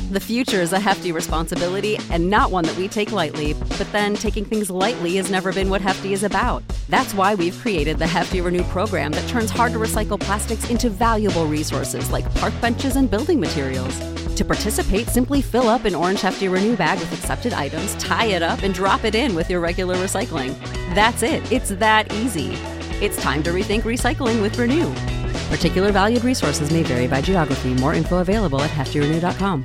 The future is a hefty responsibility and not one that we take lightly, but then taking things lightly has never been what Hefty is about. That's why we've created the Hefty Renew program that turns hard-to-recycle plastics into valuable resources like park benches and building materials. To participate, simply fill up an orange Hefty Renew bag with accepted items, tie it up, and drop it in with your regular recycling. That's it. It's that easy. It's time to rethink recycling with Renew. Particular valued resources may vary by geography. More info available at heftyrenew.com.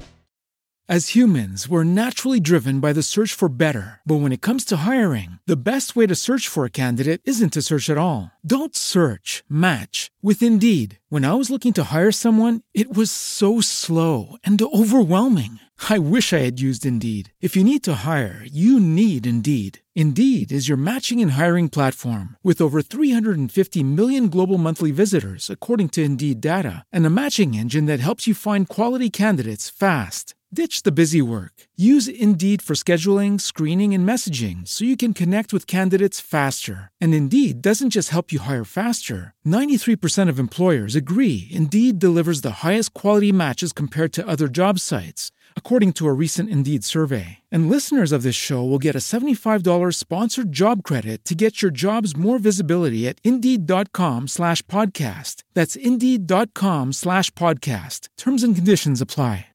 As humans, we're naturally driven by the search for better. But when it comes to hiring, the best way to search for a candidate isn't to search at all. Don't search, match with Indeed. When I was looking to hire someone, it was so slow and overwhelming. I wish I had used Indeed. If you need to hire, you need Indeed. Indeed is your matching and hiring platform with over 350 million global monthly visitors, according to Indeed data, and a matching engine that helps you find quality candidates fast. Ditch the busy work. Use Indeed for scheduling, screening, and messaging so you can connect with candidates faster. And Indeed doesn't just help you hire faster. 93% of employers agree Indeed delivers the highest quality matches compared to other job sites, according to a recent Indeed survey. And listeners of this show will get a $75 sponsored job credit to get your jobs more visibility at Indeed.com/podcast. That's Indeed.com/podcast. Terms and conditions apply.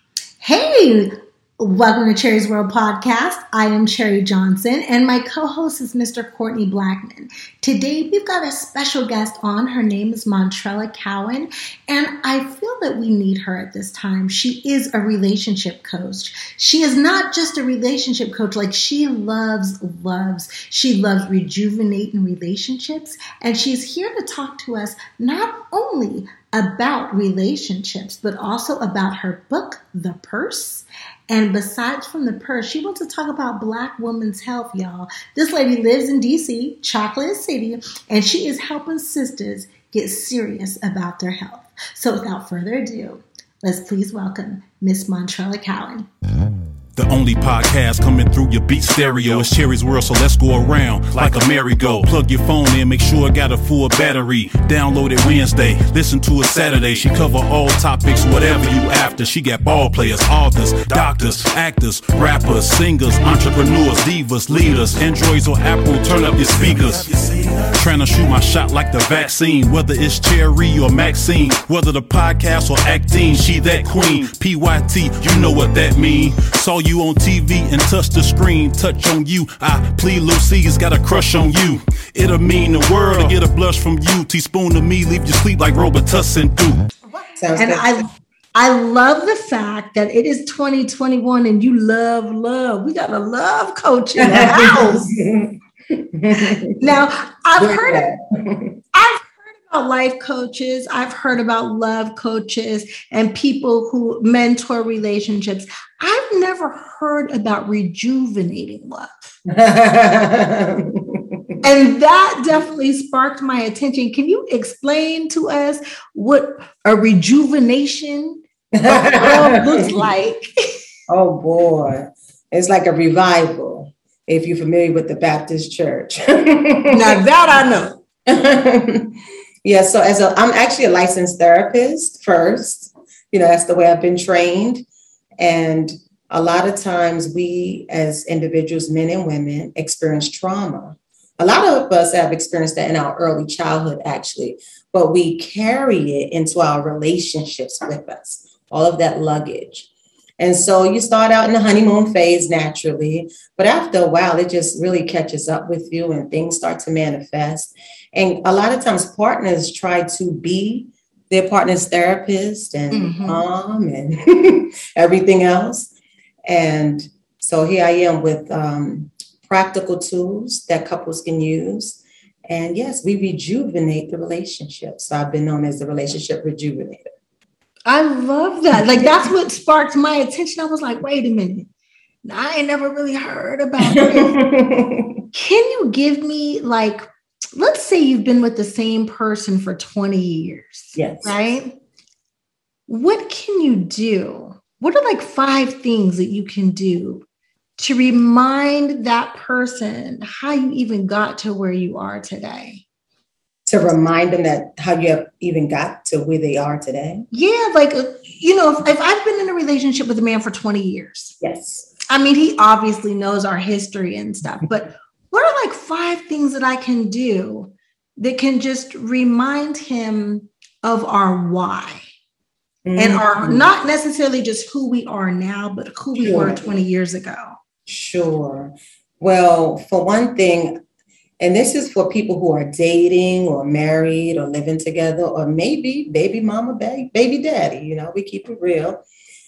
Hey, welcome to Cherry's World Podcast. I am Cherry Johnson, and my co-host is Mr. Courtney Blackman. Today, we've got a special guest on. Her name is Montrella Cowan, and I feel that we need her at this time. She is a relationship coach. She is not just a relationship coach. Like, she loves. She loves rejuvenating relationships, and she's here to talk to us not only about relationships, but also about her book, The Purse. And besides from the purse, she wants to talk about Black women's health, y'all. This lady lives in D.C., Chocolate City, and she is helping sisters get serious about their health. So without further ado, let's please welcome Miss Montrella Cowan. The only podcast coming through your beat stereo is Cherry's World, so let's go around like a merry-go. Plug your phone in, make sure it got a full battery. Download it Wednesday, listen to it Saturday. She cover all topics, whatever you after. She got ball players, authors, doctors, actors, rappers, singers, entrepreneurs, divas, leaders, Androids or Apple, turn up your speakers. Trying to shoot my shot like the vaccine, whether it's Cherry or Maxine, whether the podcast or acting, she that queen. PYT, you know what that mean. Saw you on TV and touch the screen, touch on you. I plead Lucy's got a crush on you. It'll mean the world to get a blush from you. Teaspoon to me, leave you sleep like Robitussin do. And I love the fact that it is 2021 and you love. We got a love coach in the house. Now, I've heard about life coaches. I've heard about love coaches and people who mentor relationships. I've never heard about rejuvenating love. And that definitely sparked my attention. Can you explain to us what a rejuvenation of love looks like? Oh boy, it's like a revival. If you're familiar with the Baptist church. Now that I know. Yeah, so I'm actually a licensed therapist first. You know, that's the way I've been trained. And a lot of times we as individuals, men and women, experience trauma. A lot of us have experienced that in our early childhood, actually, but we carry it into our relationships with us, all of that luggage. And so you start out in the honeymoon phase naturally, but after a while, it just really catches up with you and things start to manifest. And a lot of times partners try to be their partner's therapist and mom and everything else. And so here I am with practical tools that couples can use. And yes, we rejuvenate the relationship. So I've been known as the relationship rejuvenator. I love that. Like, that's what sparked my attention. I was like, wait a minute. I ain't never really heard about it. Can you give me, like, let's say you've been with the same person for 20 years. Yes. Right? What can you do? What are like 5 things that you can do to remind that person how you even got to where you are today? to remind them that how you have even got to where they are today? Yeah, like, if I've been in a relationship with a man for 20 years. Yes. I mean, he obviously knows our history and stuff, but what are like 5 things that I can do that can just remind him of our why? And are not necessarily just who we are now, but who we were 20 years ago. Sure. Well, for one thing, and this is for people who are dating or married or living together, or maybe baby mama, baby daddy, we keep it real.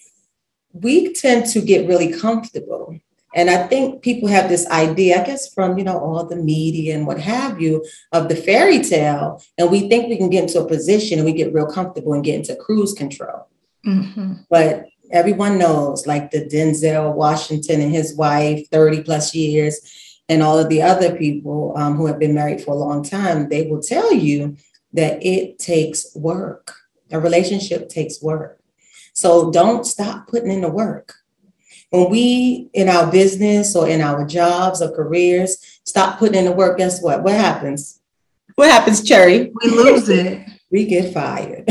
We tend to get really comfortable. And I think people have this idea, I guess, from, all the media and what have you, of the fairy tale. And we think we can get into a position and we get real comfortable and get into cruise control. Mm-hmm. But everyone knows, like the Denzel Washington and his wife, 30 plus years, and all of the other people who have been married for a long time, they will tell you that it takes work. A relationship takes work. So don't stop putting in the work. When we, in our business or in our jobs or careers, stop putting in the work, guess what? What happens? What happens, Cherry? We lose it. We get fired.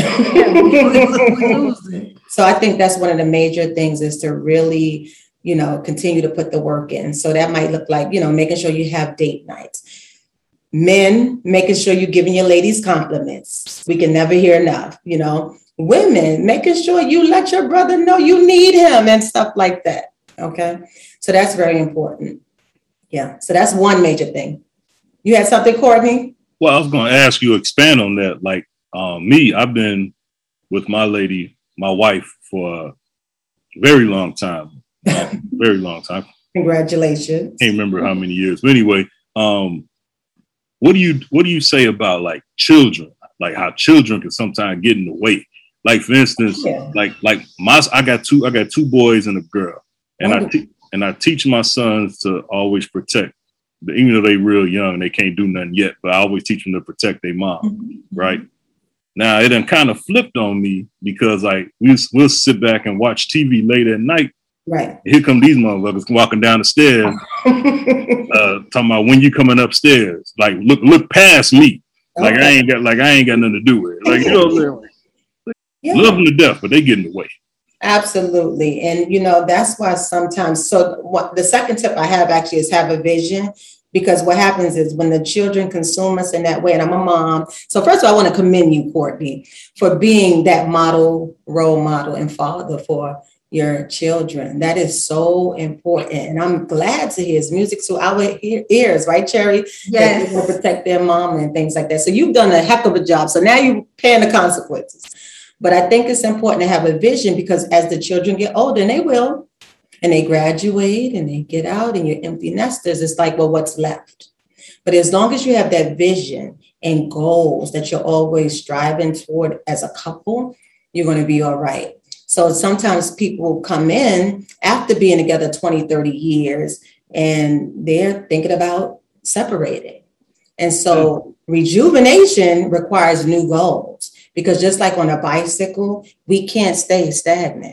We lose it. So I think that's one of the major things, is to really, continue to put the work in. So that might look like, making sure you have date nights. Men, making sure you're giving your ladies compliments. We can never hear enough, Women, making sure you let your brother know you need him and stuff like that. Okay. So that's very important. Yeah. So that's one major thing. You had something, Courtney? Well, I was going to ask you, expand on that. Like me, I've been with my wife for a very long time. Very long time. Congratulations. Can't remember how many years. But anyway, what do you say about like children? Like how children can sometimes get in the way. Like for instance, I got two boys and a girl, and I teach my sons to always protect, even though they're real young, they can't do nothing yet. But I always teach them to protect their mom, right? Now it done kind of flipped on me because like we'll sit back and watch TV late at night. Right. Here come these motherfuckers walking down the stairs, talking about when you coming upstairs. Like look past me. Like I ain't got nothing to do with it. Like, what I'm saying? Yeah. Love them to death, but they get in the way. Absolutely. And, that's why sometimes, the second tip I have actually is have a vision, because what happens is when the children consume us in that way, and I'm a mom. So first of all, I want to commend you, Courtney, for being that role model and father for your children. That is so important. And I'm glad to hear his music to our ears, right, Cherry? Yes. That they will protect their mom and things like that. So you've done a heck of a job. So now you're paying the consequences. But I think it's important to have a vision, because as the children get older, and they will, and they graduate and they get out and you're empty nesters, it's like, well, what's left? But as long as you have that vision and goals that you're always striving toward as a couple, you're going to be all right. So sometimes people come in after being together 20, 30 years, and they're thinking about separating. And so rejuvenation requires new goals, because just like on a bicycle, we can't stay stagnant.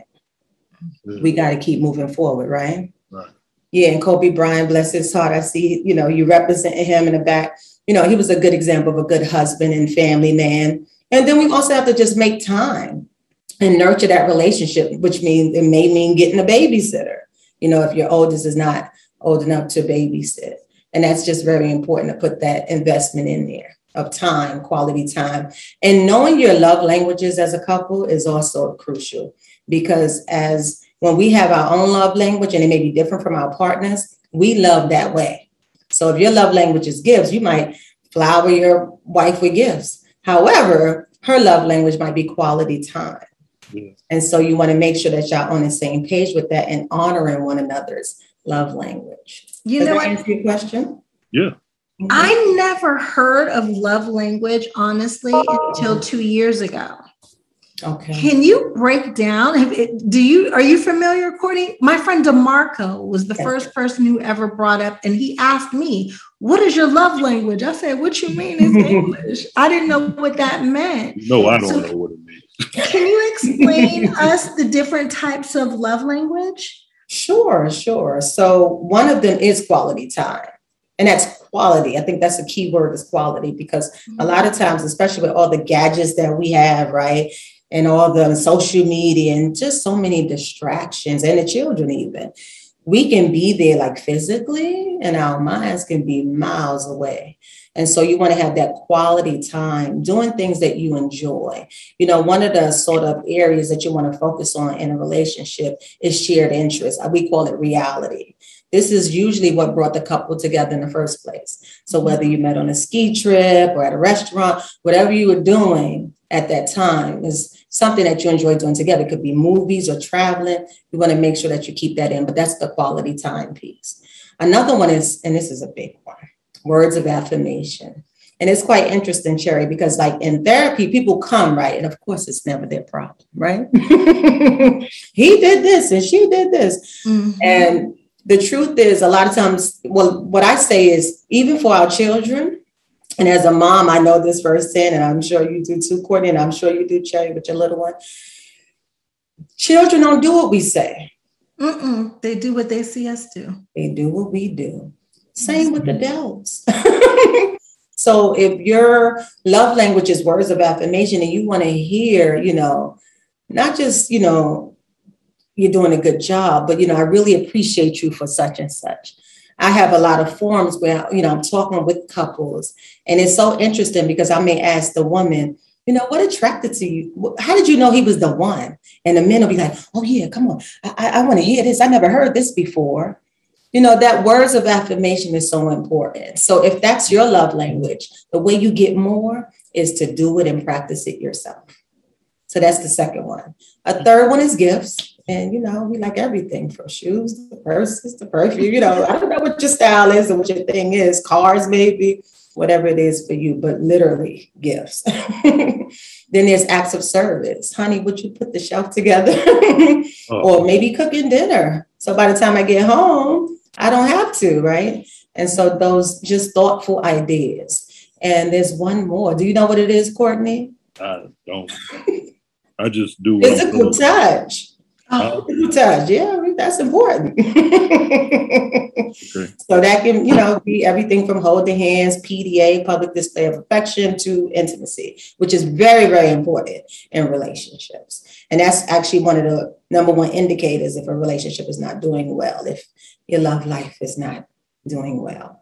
We got to keep moving forward, right? Right. Yeah, and Kobe Bryant, bless his heart, I see, you represented him in the back. He was a good example of a good husband and family man. And then we also have to just make time and nurture that relationship, which means it may mean getting a babysitter, if your oldest is not old enough to babysit. And that's just very important to put that investment in there of time, quality time. And knowing your love languages as a couple is also crucial, because when we have our own love language, and it may be different from our partners, we love that way. So if your love language is gifts, you might flower your wife with gifts. However, her love language might be quality time. Yeah. And so you want to make sure that y'all on the same page with that and honoring one another's love language. Does that answer your question? Yeah. I never heard of love language, honestly, until 2 years ago. Okay. Can you break down? Are you familiar, Courtney? My friend DeMarco was the first person who ever brought up, and he asked me, "What is your love language?" I said, "What you mean is English." I didn't know what that meant. No, I don't know what it means. Can you explain us the different types of love language? Sure. So one of them is quality time. And that's quality. I think that's the key word, is quality, because a lot of times, especially with all the gadgets that we have, right, and all the social media and just so many distractions, and the children even, we can be there like physically, and our minds can be miles away. And so you want to have that quality time doing things that you enjoy. You know, one of the sort of areas that you want to focus on in a relationship is shared interests. We call it reality. This is usually what brought the couple together in the first place. So whether you met on a ski trip or at a restaurant, whatever you were doing at that time is something that you enjoy doing together. It could be movies or traveling. You want to make sure that you keep that in, but that's the quality time piece. Another one is, and this is a big one, words of affirmation. And it's quite interesting, Cherry, because like in therapy, people come, right? And of course, it's never their problem, right? He did this and she did this. Mm-hmm. And the truth is, a lot of times, well, what I say is, even for our children, and as a mom, I know this firsthand, and I'm sure you do too, Courtney, and I'm sure you do, Cherry, with your little one. Children don't do what we say. They do what they see us do. They do what we do. Same with adults. So if your love language is words of affirmation and you want to hear, you know, not just, you know, you're doing a good job, but, you know, I really appreciate you for such and such. I have a lot of forums where, you know, I'm talking with couples, and it's so interesting because I may ask the woman, you know, what attracted to you? How did you know he was the one? And the men will be like, oh yeah, come on. I want to hear this. I never heard this before. You know, that words of affirmation is so important. So if that's your love language, the way you get more is to do it and practice it yourself. So that's the second one. A third one is gifts. And, you know, we like everything from shoes, the purses, the perfume, you know, I don't know what your style is and what your thing is, cars, maybe, whatever it is for you, but literally gifts. Then there's acts of service. Honey, would you put the shelf together? Or maybe cooking dinner. So by the time I get home, I don't have to, right? And so those just thoughtful ideas. And there's one more. Do you know what it is, Courtney? I don't. I just do. Physical touch. Physical touch. Yeah, that's important. Okay. So that can, you know, be everything from holding hands, PDA, public display of affection, to intimacy, which is very, very important in relationships. And that's actually one of the number one indicators if a relationship is not doing well, if your love life is not doing well.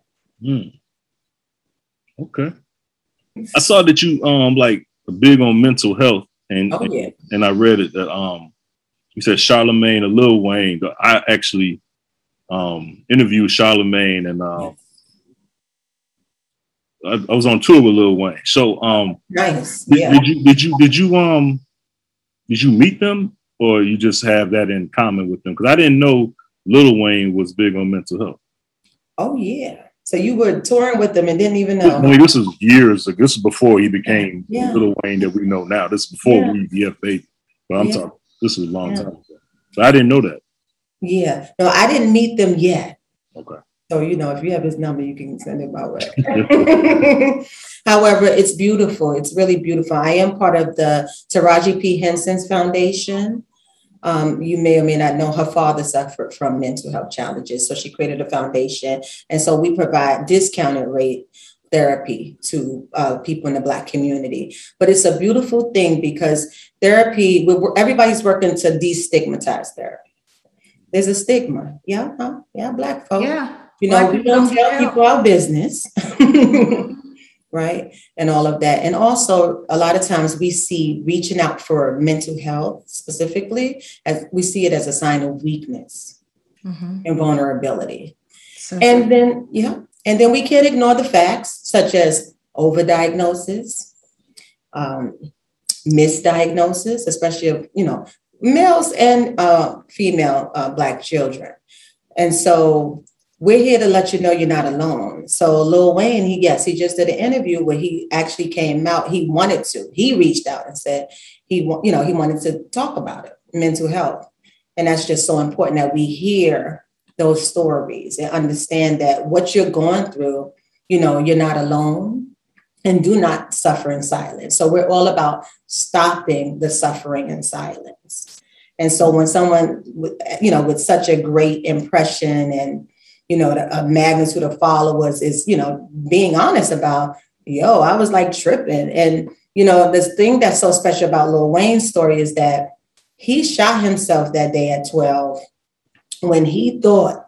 Okay. I saw that you like big on mental health, and and I read it that you said Charlamagne and Lil Wayne. I actually interviewed Charlamagne, and I was on tour with Lil Wayne. So nice. Did you meet them, or you just have that in common with them? Because I didn't know Lil Wayne was big on mental health. Oh yeah. So you were touring with them and didn't even know. I mean, this is years ago. This is before he became Lil Wayne that we know now. This is before WeVF Baby. But I'm talking, this is a long time ago. So I didn't know that. Yeah. No, I didn't meet them yet. Okay. So, you know, if you have his number, you can send it my way. However, it's beautiful. It's really beautiful. I am part of the Taraji P. Henson's Foundation. You may or may not know her father suffered from mental health challenges. So she created a foundation. And so we provide discounted rate therapy to people in the Black community. But it's a beautiful thing because therapy, everybody's working to destigmatize therapy. There's a stigma. Yeah, Black folks. Yeah. You know, we don't tell people our business. Right? And all of that. And also, a lot of times we see reaching out for mental health specifically, as we see it as a sign of weakness and vulnerability. And then we can't ignore the facts such as overdiagnosis, misdiagnosis, especially of, you know, males and female Black children. And so we're here to let you know you're not alone. So Lil Wayne, he just did an interview where he actually came out. He reached out and said he wanted to talk about it, mental health. And that's just so important that we hear those stories and understand that what you're going through, you know, you're not alone, and do not suffer in silence. So we're all about stopping the suffering in silence. And so when someone, you know, with such a great impression and, a magnitude of followers is, being honest about, I was like tripping. And, this thing that's so special about Lil Wayne's story is that he shot himself that day at 12 when he thought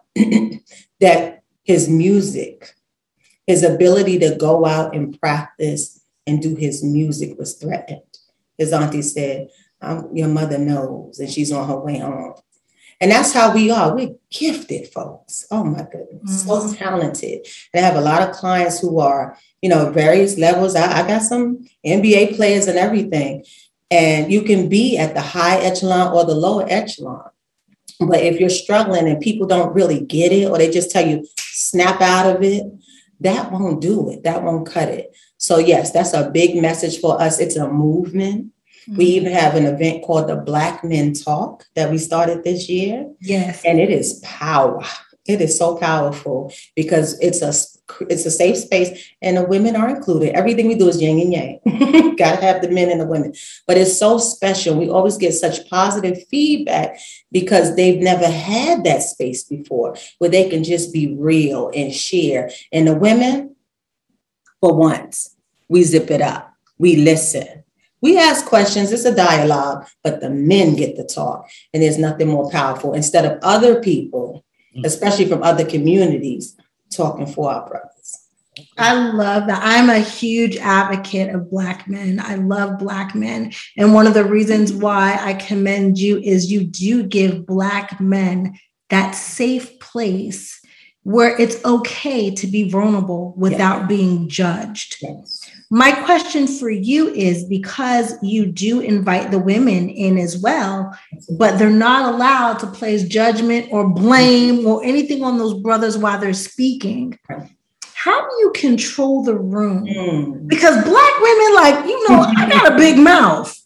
that his music, his ability to go out and practice and do his music was threatened. His auntie said, your mother knows, and she's on her way home. And that's how we are. We're gifted, folks. Oh my goodness, so talented. And I have a lot of clients who are, various levels. I got some NBA players and everything. And you can be at the high echelon or the lower echelon. But if you're struggling and people don't really get it, or they just tell you, snap out of it, that won't do it. That won't cut it. So yes, that's a big message for us. It's a movement. We even have an event called the Black Men Talk that we started this year. Yes. And it is power. It is so powerful because it's a safe space and the women are included. Everything we do is yin and yang. Got to have the men and the women. But it's so special. We always get such positive feedback because they've never had that space before where they can just be real and share. And the women, for once, we zip it up. We listen. We ask questions, it's a dialogue, but the men get to talk. And there's nothing more powerful instead of other people, especially from other communities, talking for our brothers. I love that. I'm a huge advocate of Black men. I love Black men. And one of the reasons why I commend you is you do give Black men that safe place where it's okay to be vulnerable without being judged. Yes. My question for you is, because you do invite the women in as well, but they're not allowed to place judgment or blame or anything on those brothers while they're speaking. How do you control the room? Because Black women, I got a big mouth,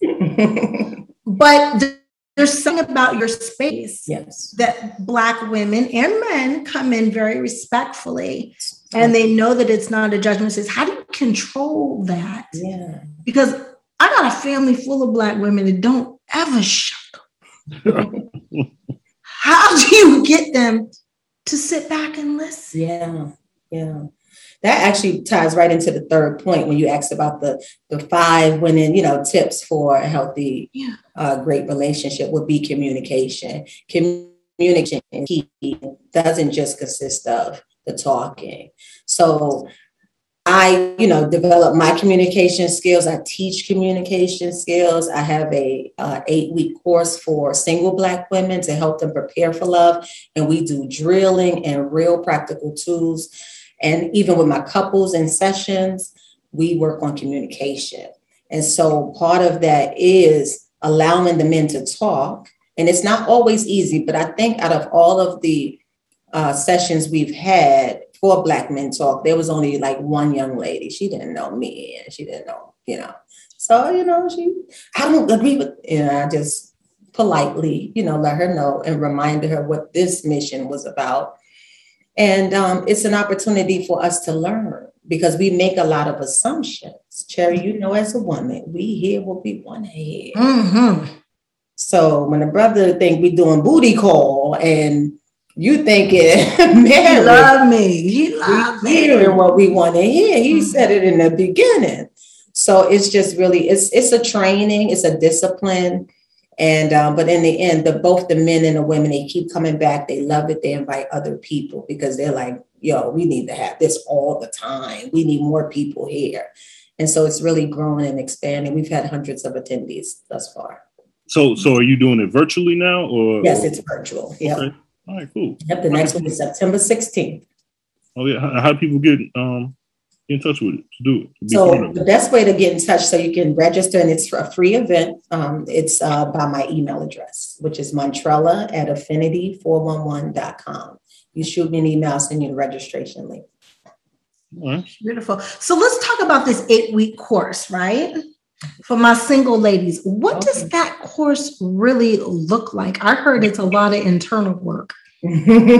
but there's something about your space that Black women and men come in very respectfully. And they know that it's not a judgment. It says, how do you control that? Yeah. Because I got a family full of Black women that don't ever shut up. How do you get them to sit back and listen? Yeah. That actually ties right into the third point when you asked about the 5 winning, tips for a healthy, great relationship would be communication. Communication is key. Doesn't just consist of the talking. So I, develop my communication skills. I teach communication skills. I have a 8-week course for single Black women to help them prepare for love. And we do drilling and real practical tools. And even with my couples and sessions, we work on communication. And so part of that is allowing the men to talk. And it's not always easy, but I think out of all of the sessions we've had for Black Men Talk, there was only like one young lady. She didn't know me and she didn't know, So, I don't agree with, I just politely, let her know and reminded her what this mission was about. And it's an opportunity for us to learn because we make a lot of assumptions. Cherry, as a woman, we hear what we want to hear. Mm-hmm. So when a brother think we doing booty call and you thinking, man, he love me. He love me. Hearing what we want to hear. He said it in the beginning. So it's just really, it's a training, it's a discipline. And, but in the end, both the men and the women, they keep coming back. They love it. They invite other people because they're like, we need to have this all the time. We need more people here. And so it's really growing and expanding. We've had hundreds of attendees thus far. So are you doing it virtually now or? Yes, it's virtual. Yep. Okay. All right, cool. Yep, the next one is September 16th. Oh, yeah. How do people get in touch with it to do it? So the best way to get in touch, so you can register, and it's a free event. It's by my email address, which is Montrella@affinity411.com. You shoot me an email, I'll send you the registration link. All right. Beautiful. So let's talk about this 8-week course, right? For my single ladies, what does that course really look like? I heard it's a lot of internal work. No,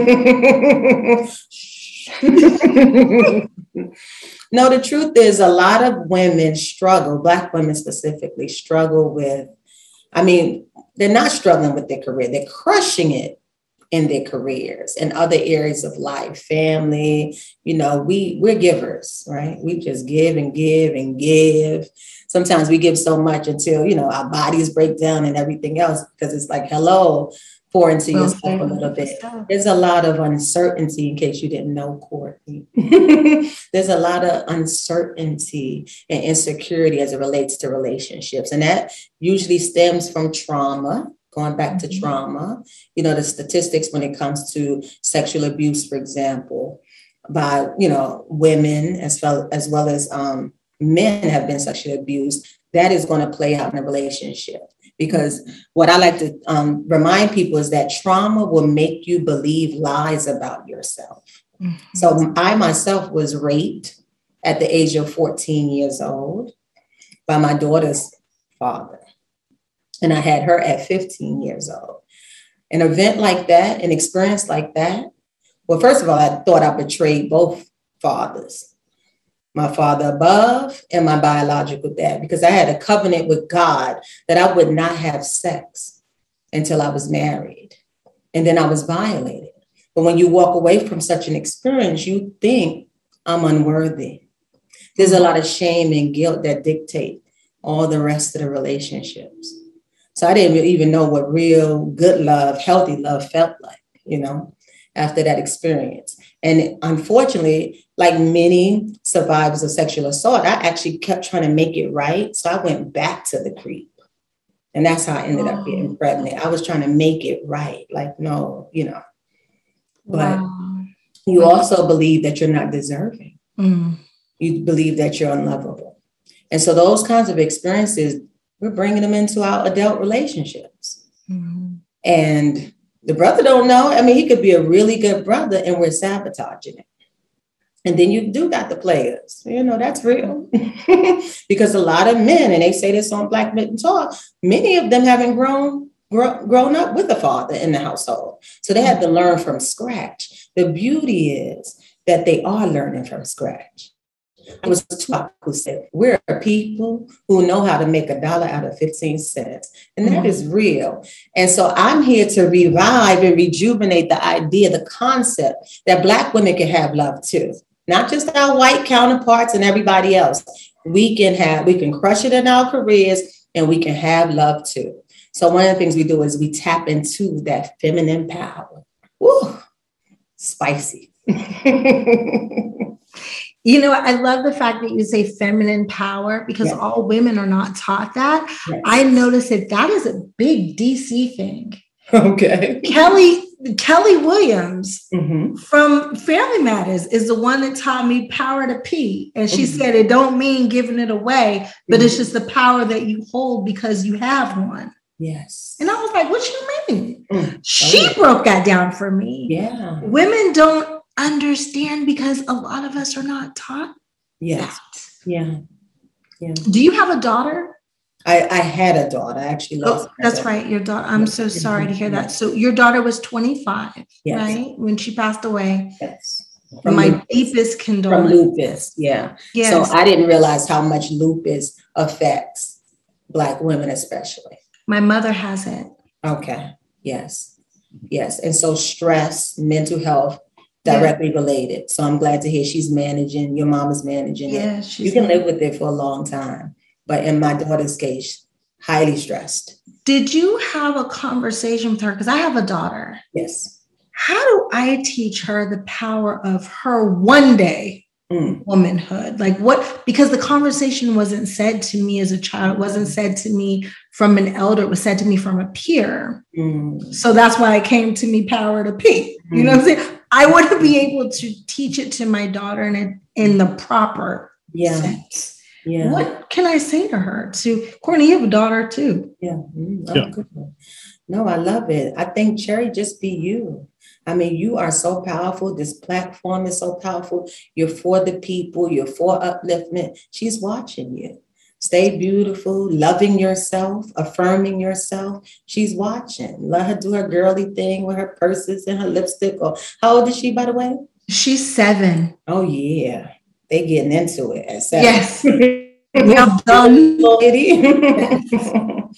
the truth is a lot of women struggle, Black women specifically struggle with, they're not struggling with their career. They're crushing it in their careers and other areas of life, family. You know, we're givers, right? We just give and give and give. Sometimes we give so much until, you know, our bodies break down and everything else, because it's like, hello, pour into yourself a little bit. There's a lot of uncertainty, in case you didn't know, Courtney. There's a lot of uncertainty and insecurity as it relates to relationships. And that usually stems from trauma, going back to trauma. You know, the statistics when it comes to sexual abuse, for example, by, you know, women as well as men have been sexually abused. That is going to play out in a relationship. Because what I like to remind people is that trauma will make you believe lies about yourself. Mm-hmm. So I myself was raped at the age of 14 years old by my daughter's father. And I had her at 15 years old. An event like that, an experience like that, well, first of all, I thought I betrayed both fathers. My father above and my biological dad, because I had a covenant with God that I would not have sex until I was married. And then I was violated. But when you walk away from such an experience, you think I'm unworthy. There's a lot of shame and guilt that dictate all the rest of the relationships. So I didn't even know what real good love, healthy love felt like, you know, after that experience. And unfortunately, like many survivors of sexual assault, I actually kept trying to make it right. So I went back to the creep. And that's how I ended up getting pregnant. I was trying to make it right. Like, no, you know. But you also believe that you're not deserving. Mm. You believe that you're unlovable. And so those kinds of experiences, we're bringing them into our adult relationships. Mm-hmm. And the brother don't know. I mean, he could be a really good brother and we're sabotaging it. And then you do got the players. You know, that's real. Because a lot of men, and they say this on Black Men Talk, many of them haven't grown up with a father in the household. So they had to learn from scratch. The beauty is that they are learning from scratch. It was Tupac who said, we're a people who know how to make $1 out of 15 cents. And that is real. And so I'm here to revive and rejuvenate the idea, the concept that Black women can have love too. Not just our white counterparts and everybody else. We can crush it in our careers and we can have love too. So one of the things we do is we tap into that feminine power. Woo, spicy. You know, I love the fact that you say feminine power, because all women are not taught that. Yes. I noticed that is a big DC thing. Okay. Kelly Williams from Family Matters is the one that taught me power to pee. And she said, it don't mean giving it away, but it's just the power that you hold because you have one. Yes. And I was like, what you mean? She broke that down for me. Yeah. Women don't understand because a lot of us are not taught that. Yeah. Do you have a daughter? I had a daughter. I actually lost her. That's right. Your daughter. I'm so sorry to hear that. So your daughter was 25, right? When she passed away. Yes. From my deepest condolences. From lupus. Yeah. Yes. So I didn't realize how much lupus affects Black women, especially. My mother has it. Okay. Yes. And so stress, mental health, directly related. So I'm glad to hear she's managing, your mom is managing it. You can live with it for a long time. But in my daughter's case, highly stressed. Did you have a conversation with her? Because I have a daughter. Yes. How do I teach her the power of her one day womanhood? Like what? Because the conversation wasn't said to me as a child. It wasn't said to me from an elder. It was said to me from a peer. So that's why it came to me power to pee. You know what I'm saying? I wouldn't be able to teach it to my daughter in the proper sense. Yeah. What can I say to her? Courtney, you have a daughter too. Yeah. Good. No, I love it. I think, Cherry, just be you. I mean, you are so powerful. This platform is so powerful. You're for the people. You're for upliftment. She's watching you. Stay beautiful, loving yourself, affirming yourself. She's watching. Let her do her girly thing with her purses and her lipstick. Or how old is she, by the way? She's 7. Oh, yeah. They getting into it at 7. Yes. Well done.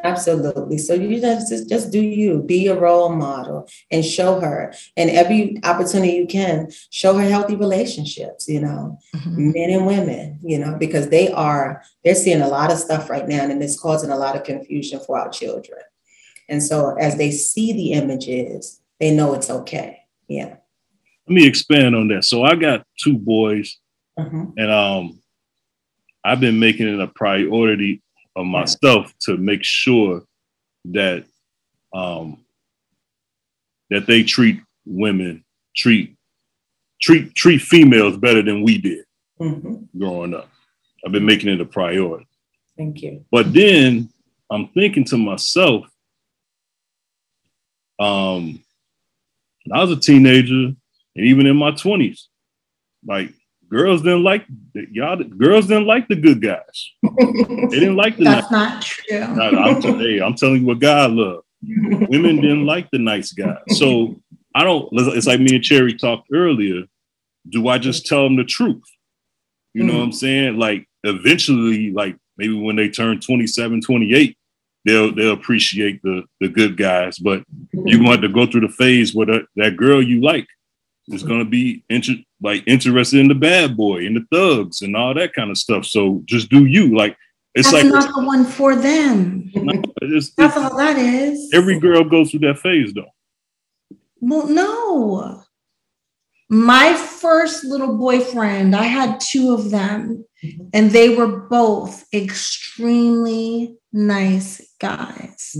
Absolutely. So you just do you, be a role model and show her, and every opportunity you can, show her healthy relationships, men and women, because they're seeing a lot of stuff right now, and it's causing a lot of confusion for our children. And so as they see the images, they know it's okay. Yeah. Let me expand on that. So I got 2 boys, and I've been making it a priority of myself to make sure that that they treat women, treat females better than we did growing up. I've been making it a priority. Thank you. But then I'm thinking to myself, when I was a teenager and even in my 20s, like, girls didn't like the good guys. They didn't like the That's not true. I'm telling you what God loved. Women didn't like the nice guys. So it's like me and Cherry talked earlier. Do I just tell them the truth? You know what I'm saying? Like, eventually, like maybe when they turn 27, 28, they'll appreciate the good guys. But you want to go through the phase where that girl you like is going to be interested in the bad boy and the thugs and all that kind of stuff. So just do you. Like, it's That's like not the one for them. That's all that is. Every girl goes through that phase, though. Well, no. My first little boyfriend, I had 2 of them, and they were both extremely nice guys.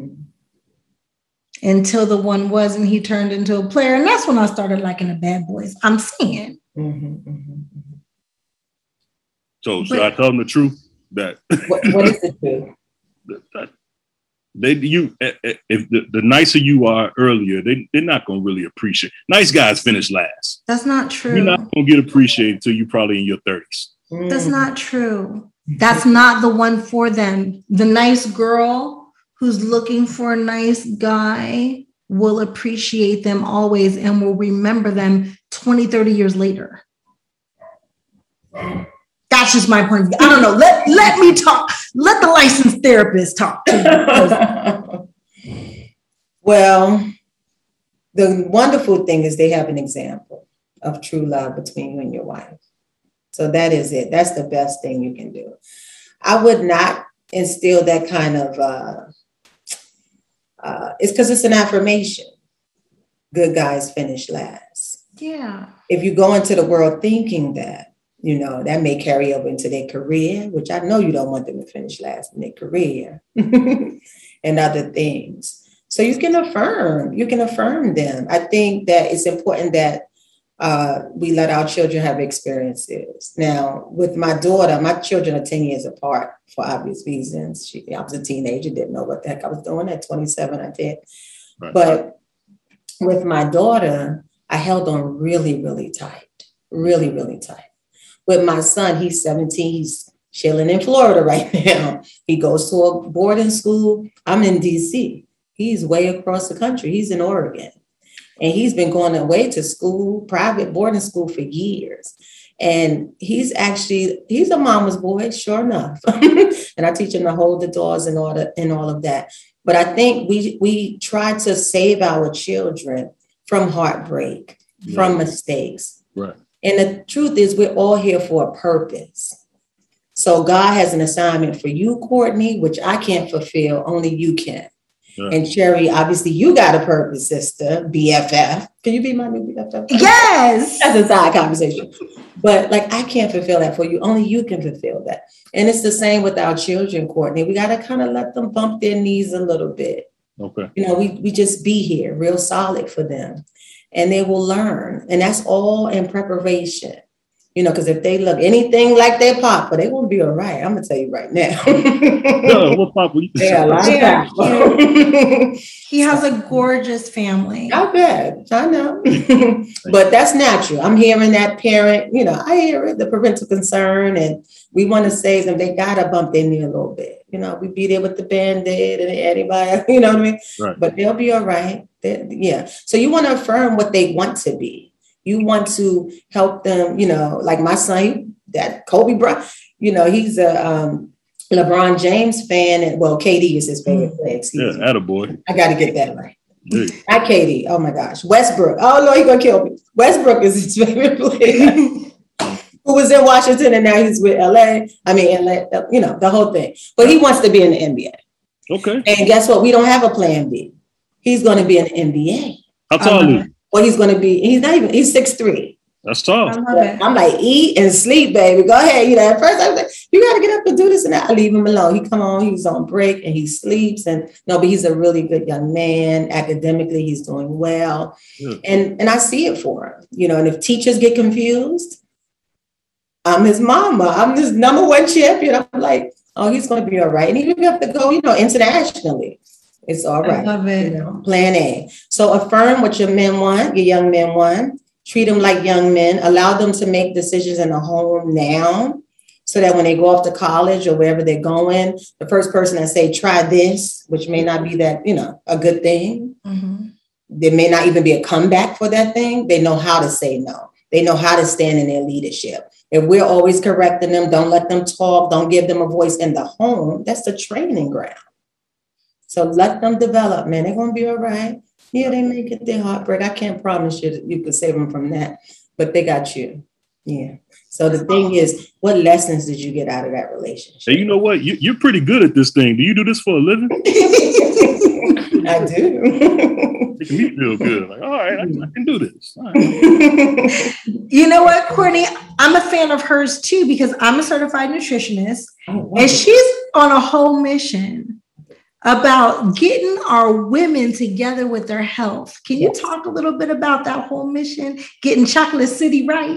Until the one wasn't, he turned into a player. And that's when I started liking the bad boys. I'm saying. So should I tell them the truth? That what is the truth? If the nicer you are earlier, they're not going to really appreciate. Nice guys finish last. That's not true. You're not going to get appreciated until you're probably in your 30s. That's not true. That's not the one for them. The nice girl who's looking for a nice guy will appreciate them always and will remember them 20, 30 years later. That's just my point of view. I don't know. Let me talk. Let the licensed therapist talk to you. Well, the wonderful thing is they have an example of true love between you and your wife. So that is it. That's the best thing you can do. I would not instill that kind of, it's because it's an affirmation. Good guys finish last. Yeah. If you go into the world thinking that, that may carry over into their career, which I know you don't want them to finish last in their career and other things. So you can affirm them. I think that it's important that we let our children have experiences. Now, with my daughter, my children are 10 years apart for obvious reasons. I was a teenager, didn't know what the heck I was doing. At 27, I did. Right. But with my daughter, I held on really, really tight, really, really tight. With my son, he's 17, he's chilling in Florida right now. He goes to a boarding school. I'm in DC. He's way across the country. He's in Oregon. And he's been going away to school, private boarding school for years. And he's a mama's boy, sure enough. And I teach him to hold the doors and all of that. But I think we try to save our children from heartbreak, from mistakes. Right. And the truth is we're all here for a purpose. So God has an assignment for you, Courtney, which I can't fulfill, only you can. Right. And Cherry, obviously you got a purpose, sister, BFF. Can you be my new BFF? Yes. That's a side conversation. But I can't fulfill that for you. Only you can fulfill that. And it's the same with our children, Courtney. We got to kind of let them bump their knees a little bit. Okay. We just be here real solid for them. And they will learn. And that's all in preparation. Because if they look anything like their papa, they won't be all right. I'm going to tell you right now. No, what papa? He has a gorgeous family. I bet. I know. But that's natural. I'm hearing that parent, I hear it, the parental concern, and we want to save them. They got to bump their knee a little bit. We be there with the Band-Aid and the antibiotic, you know what I mean? Right. But they'll be all right. Yeah. So you want to affirm what they want to be. You want to help them, like my son, that Kobe Bryant, he's a LeBron James fan, and well, KD is his favorite player. Excuse me. Attaboy. I got to get that right. Not KD. Oh my gosh. Westbrook. Oh no, he's gonna kill me. Westbrook is his favorite player. Who was in Washington and now he's with LA. I mean, LA, the whole thing. But he wants to be in the NBA. Okay. And guess what? We don't have a plan B. He's going to be in the NBA. How tall is he? Well, he's 6'3". That's tall. I'm like, eat and sleep, baby. Go ahead. At first I was like, you got to get up and do this. And I leave him alone. He's on break and he sleeps. But he's a really good young man. Academically, he's doing well. Yeah. And I see it for him. And if teachers get confused, I'm his mama. I'm this number one champion. I'm like, oh, he's going to be all right. And even if you have to go, internationally, it's all right. I love it. Plan A. So affirm what your men want, your young men want. Treat them like young men. Allow them to make decisions in the home now, so that when they go off to college or wherever they're going, the first person that say, try this, which may not be that, a good thing. Mm-hmm. There may not even be a comeback for that thing. They know how to say no. They know how to stand in their leadership. If we're always correcting them, don't let them talk, don't give them a voice in the home, that's the training ground. So let them develop, man. They're going to be all right. Yeah, they may get their heartbreak. I can't promise you that you can save them from that, but they got you. Yeah. So the thing is, what lessons did you get out of that relationship? Hey, you know what? You're pretty good at this thing. Do you do this for a living? I do. Making me feel good. Like, all right, I can do this. All right. You know what, Courtney? I'm a fan of hers too, because I'm a certified nutritionist, and she's on a whole mission about getting our women together with their health. Can you talk a little bit about that whole mission, getting Chocolate City right?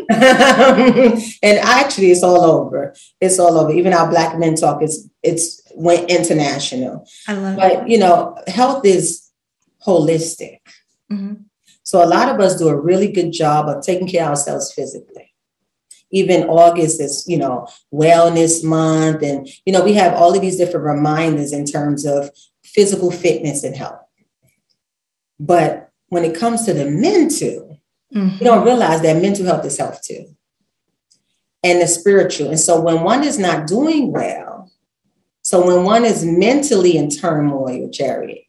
And actually, it's all over. It's all over. Even our Black Men Talk, it's went international. I love it. But, health is holistic. Mm-hmm. So a lot of us do a really good job of taking care of ourselves physically. Even August is, wellness month. And, we have all of these different reminders in terms of physical fitness and health. But when it comes to the mental, you don't realize that mental health is health too. And the spiritual. And so when one is not doing well, so when one is mentally in turmoil, Cherry,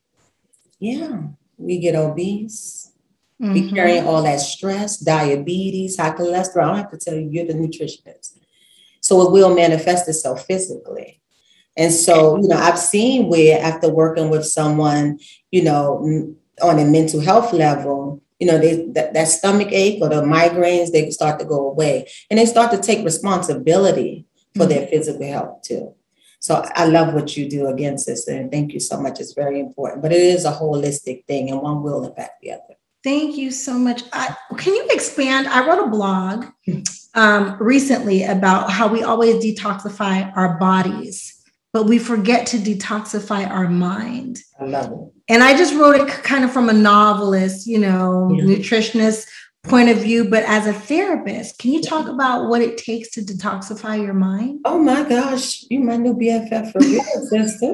we get obese. Be carrying all that stress, diabetes, high cholesterol. I don't have to tell you, you're the nutritionist. So it will manifest itself physically. And so, I've seen where after working with someone, on a mental health level, that stomach ache or the migraines, they start to go away. And they start to take responsibility for their physical health too. So I love what you do again, sister. And thank you so much. It's very important. But it is a holistic thing, and one will impact the other. Thank you so much. Can you expand? I wrote a blog recently about how we always detoxify our bodies, but we forget to detoxify our mind. I love it. And I just wrote it kind of from a novelist, nutritionist point of view, but as a therapist, can you talk about what it takes to detoxify your mind? Oh my gosh, you my new BFF for real, sister.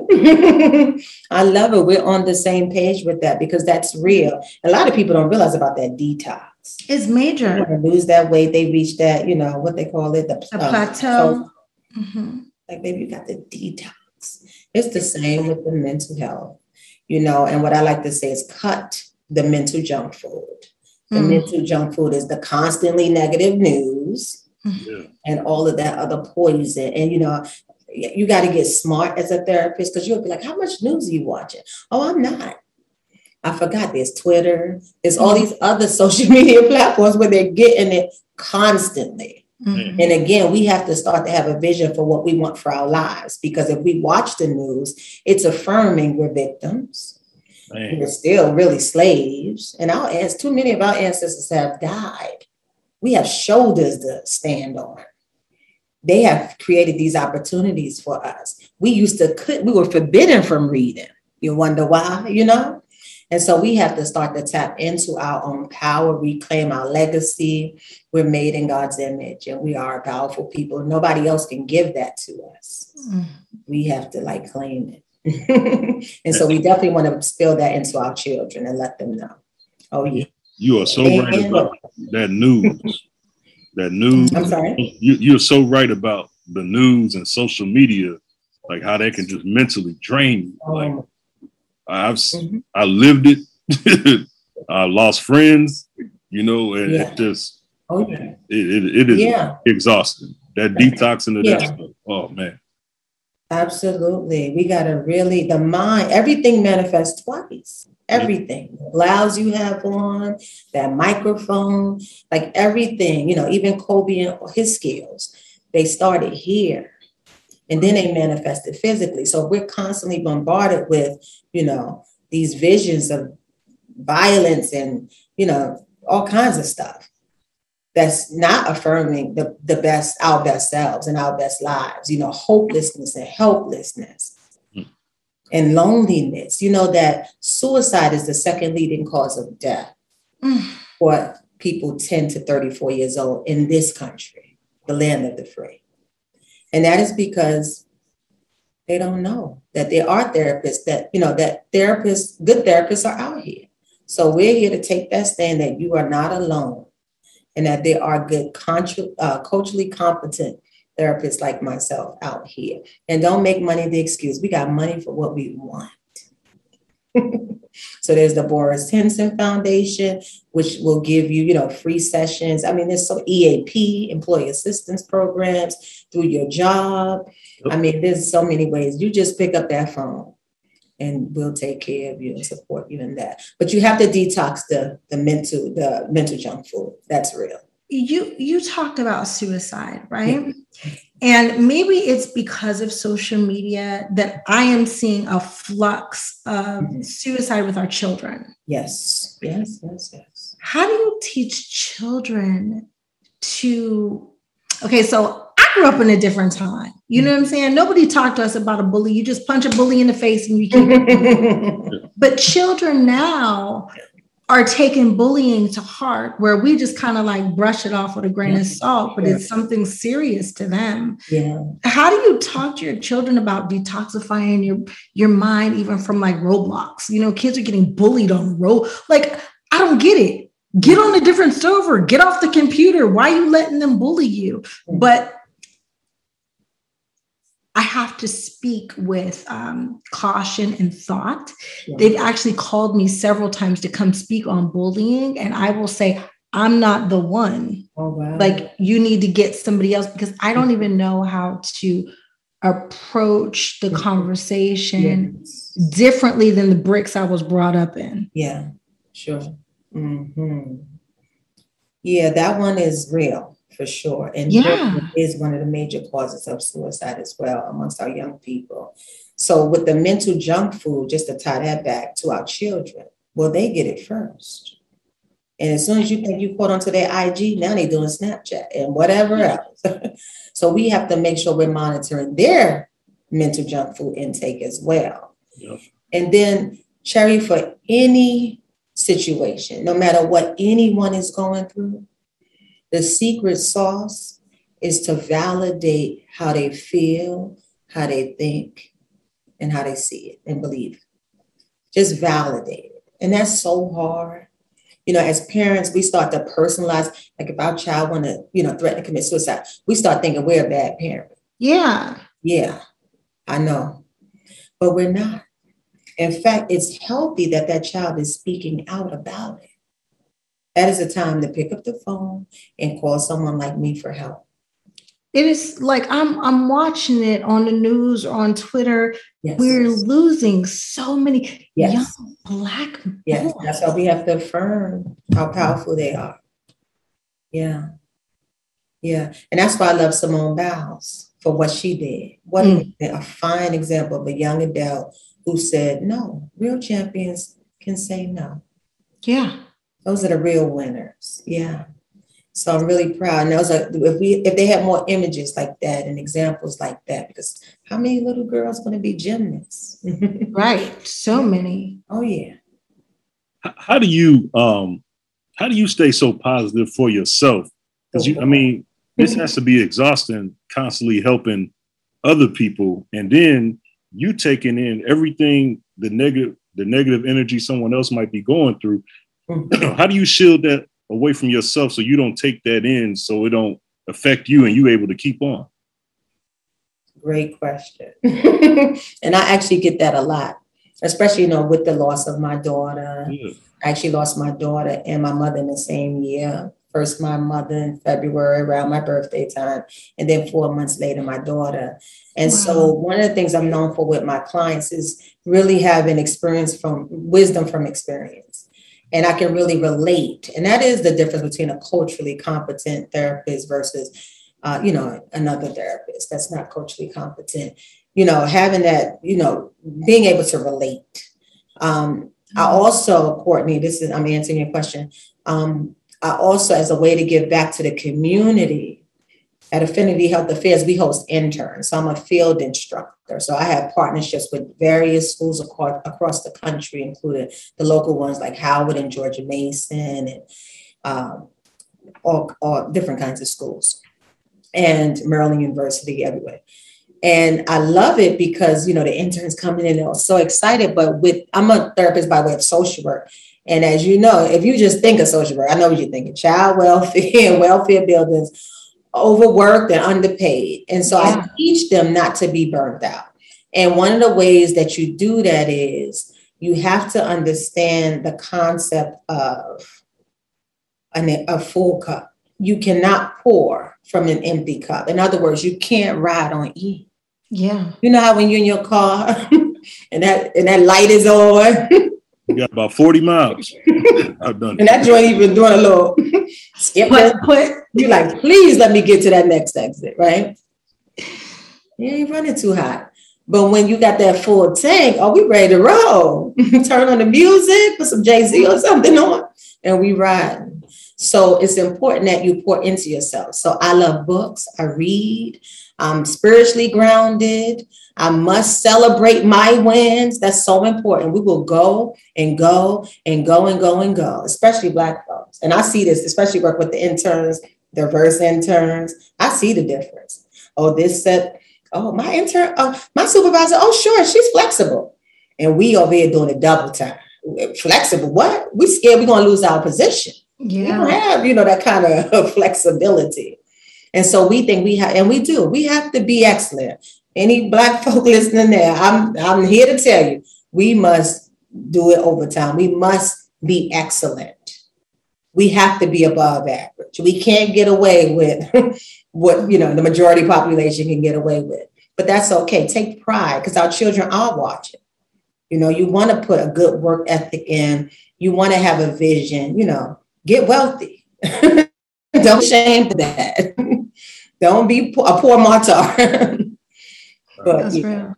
I love it. We're on the same page with that because that's real. A lot of people don't realize about that detox. It's major. They want to lose that weight. They reach that, what they call it, the plateau. Like, baby, you got the detox. It's the same with the mental health, and what I like to say is cut the mental junk food. The mental junk food is the constantly negative news and all of that other poison. And, you got to get smart as a therapist because you'll be like, how much news are you watching? Oh, I'm not. I forgot there's Twitter. There's all these other social media platforms where they're getting it constantly. And again, we have to start to have a vision for what we want for our lives, because if we watch the news, it's affirming we're victims. We're still really slaves. And too many of our ancestors have died. We have shoulders to stand on. They have created these opportunities for us. We were forbidden from reading. You wonder why, And so we have to start to tap into our own power, reclaim our legacy. We're made in God's image and we are powerful people. Nobody else can give that to us. We have to claim it. And so we definitely want to spill that into our children and let them know. Oh, yeah. You are so right about that news. That news. I'm sorry. You're so right about the news and social media. like how that can just mentally drain you. Like I lived it. I lost friends, you know, and it just it is exhausting. That detoxing of that stuff. Oh man. Absolutely. We got to really, the mind, everything manifests twice. Everything. The blouse you have on, that microphone, like everything, you know, even Kobe and his skills, they started here and then they manifested physically. So we're constantly bombarded with, you know, these visions of violence and, you know, all kinds of stuff that's not affirming our best selves and our best lives, you know, hopelessness and helplessness and loneliness. You know that suicide is the second leading cause of death for people 10 to 34 years old in this country, the land of the free. And that is because they don't know that there are therapists that, you know, that therapists, good therapists are out here. So we're here to take that stand that you are not alone and that there are good, culturally competent therapists like myself out here. And don't make money the excuse. We got money for what we want. So there's the Boris Henson Foundation, which will give you, you know, free sessions. I mean, there's some EAP, employee assistance programs through your job. I mean, there's so many ways. You just pick up that phone and we'll take care of you and support you in that. But you have to detox the mental junk food. That's real. You talked about suicide, right? Yeah. And maybe it's because of social media that I am seeing a flux of suicide with our children. Yes. How do you teach children to, okay, so I grew up in a different time. You know what I'm saying? Nobody talked to us about a bully. You just punch a bully in the face and you keep it. But children now are taking bullying to heart, where we just kind of like brush it off with a grain of salt, but it's something serious to them. Yeah. How do you talk to your children about detoxifying your mind, even from like Roblox? You know, kids are getting bullied on like, I don't get it. Get on a different server, get off the computer. Why are you letting them bully you? But I have to speak with caution and thought. Yeah. They've actually called me several times to come speak on bullying. And I will say, I'm not the one. Oh, wow. Like, you need to get somebody else, because I don't even know how to approach the conversation differently than the bricks I was brought up in. Yeah, sure. Mm-hmm. Yeah, that one is real. For sure. And is one of the major causes of suicide as well amongst our young people. So with the mental junk food, just to tie that back to our children, well, they get it first. And as soon as you think you caught onto their IG, now they're doing Snapchat and whatever else. So we have to make sure we're monitoring their mental junk food intake as well. Yep. And then, Cherry, for any situation, no matter what anyone is going through, the secret sauce is to validate how they feel, how they think, and how they see it and believe it. Just validate it. And that's so hard. You know, as parents, we start to personalize, like if our child want to, you know, threaten to commit suicide, we start thinking we're a bad parent. Yeah. Yeah, I know. But we're not. In fact, it's healthy that that child is speaking out about it. That is a time to pick up the phone and call someone like me for help. It is like I'm watching it on the news or on Twitter. Yes. We're losing so many young Black boys. Yes, that's why we have to affirm how powerful they are. Yeah. Yeah. And that's why I love Simone Biles for what she did. What a fine example of a young adult who said, no, real champions can say no. Yeah. Those are the real winners. Yeah. So I'm really proud. And those are, if they had more images like that and examples like that, because how many little girls going to be gymnasts? Right. So many. Oh yeah. How do you stay so positive for yourself? Because this has to be exhausting, constantly helping other people, and then you taking in everything, the negative energy someone else might be going through. How do you shield that away from yourself so you don't take that in, so it don't affect you and you able to keep on? Great question. And I actually get that a lot, especially, with the loss of my daughter. Yeah. I actually lost my daughter and my mother in the same year. First, my mother in February around my birthday time, and then 4 months later, my daughter. And so one of the things I'm known for with my clients is really having wisdom from experience. And I can really relate. And that is the difference between a culturally competent therapist versus, another therapist that's not culturally competent. Having that, being able to relate. I also, Courtney, I'm answering your question. I also, as a way to give back to the community, at Affinity Health Affairs, we host interns. So I'm a field instructor. So I have partnerships with various schools across the country, including the local ones like Howard and Georgia Mason and all different kinds of schools, and Maryland University, everywhere. And I love it because, the interns coming in and are so excited, but I'm a therapist by way of social work. And as you know, if you just think of social work, I know what you're thinking, child welfare and welfare buildings, overworked and underpaid. And so I teach them not to be burnt out. And one of the ways that you do that is you have to understand the concept of a full cup. You cannot pour from an empty cup. In other words, you can't ride on E. Yeah. You know how when you're in your car and that light is on. You got about 40 miles. I've done it. And that joint even doing a little skip. You're like, please let me get to that next exit, right? You ain't running too hot. But when you got that full tank, we ready to roll. Turn on the music, put some Jay-Z or something on, and we ride. So it's important that you pour into yourself. So I love books. I read. I'm spiritually grounded. I must celebrate my wins. That's so important. We will go and go and go and go and go, especially Black folks. And I see this, especially work with the interns, diverse interns. I see the difference. My intern, my supervisor, sure, she's flexible. And we over here doing a double time. Flexible, what? We scared we're going to lose our position. Yeah. We don't have, that kind of flexibility. And so we think we have, and we do. We have to be excellent. Any Black folk listening there, I'm here to tell you, we must do it over time. We must be excellent. We have to be above average. We can't get away with what, the majority population can get away with. But that's okay. Take pride because our children are watching. You want to put a good work ethic in. You want to have a vision, get wealthy. Don't shame that. Don't be a poor martyr. That's real.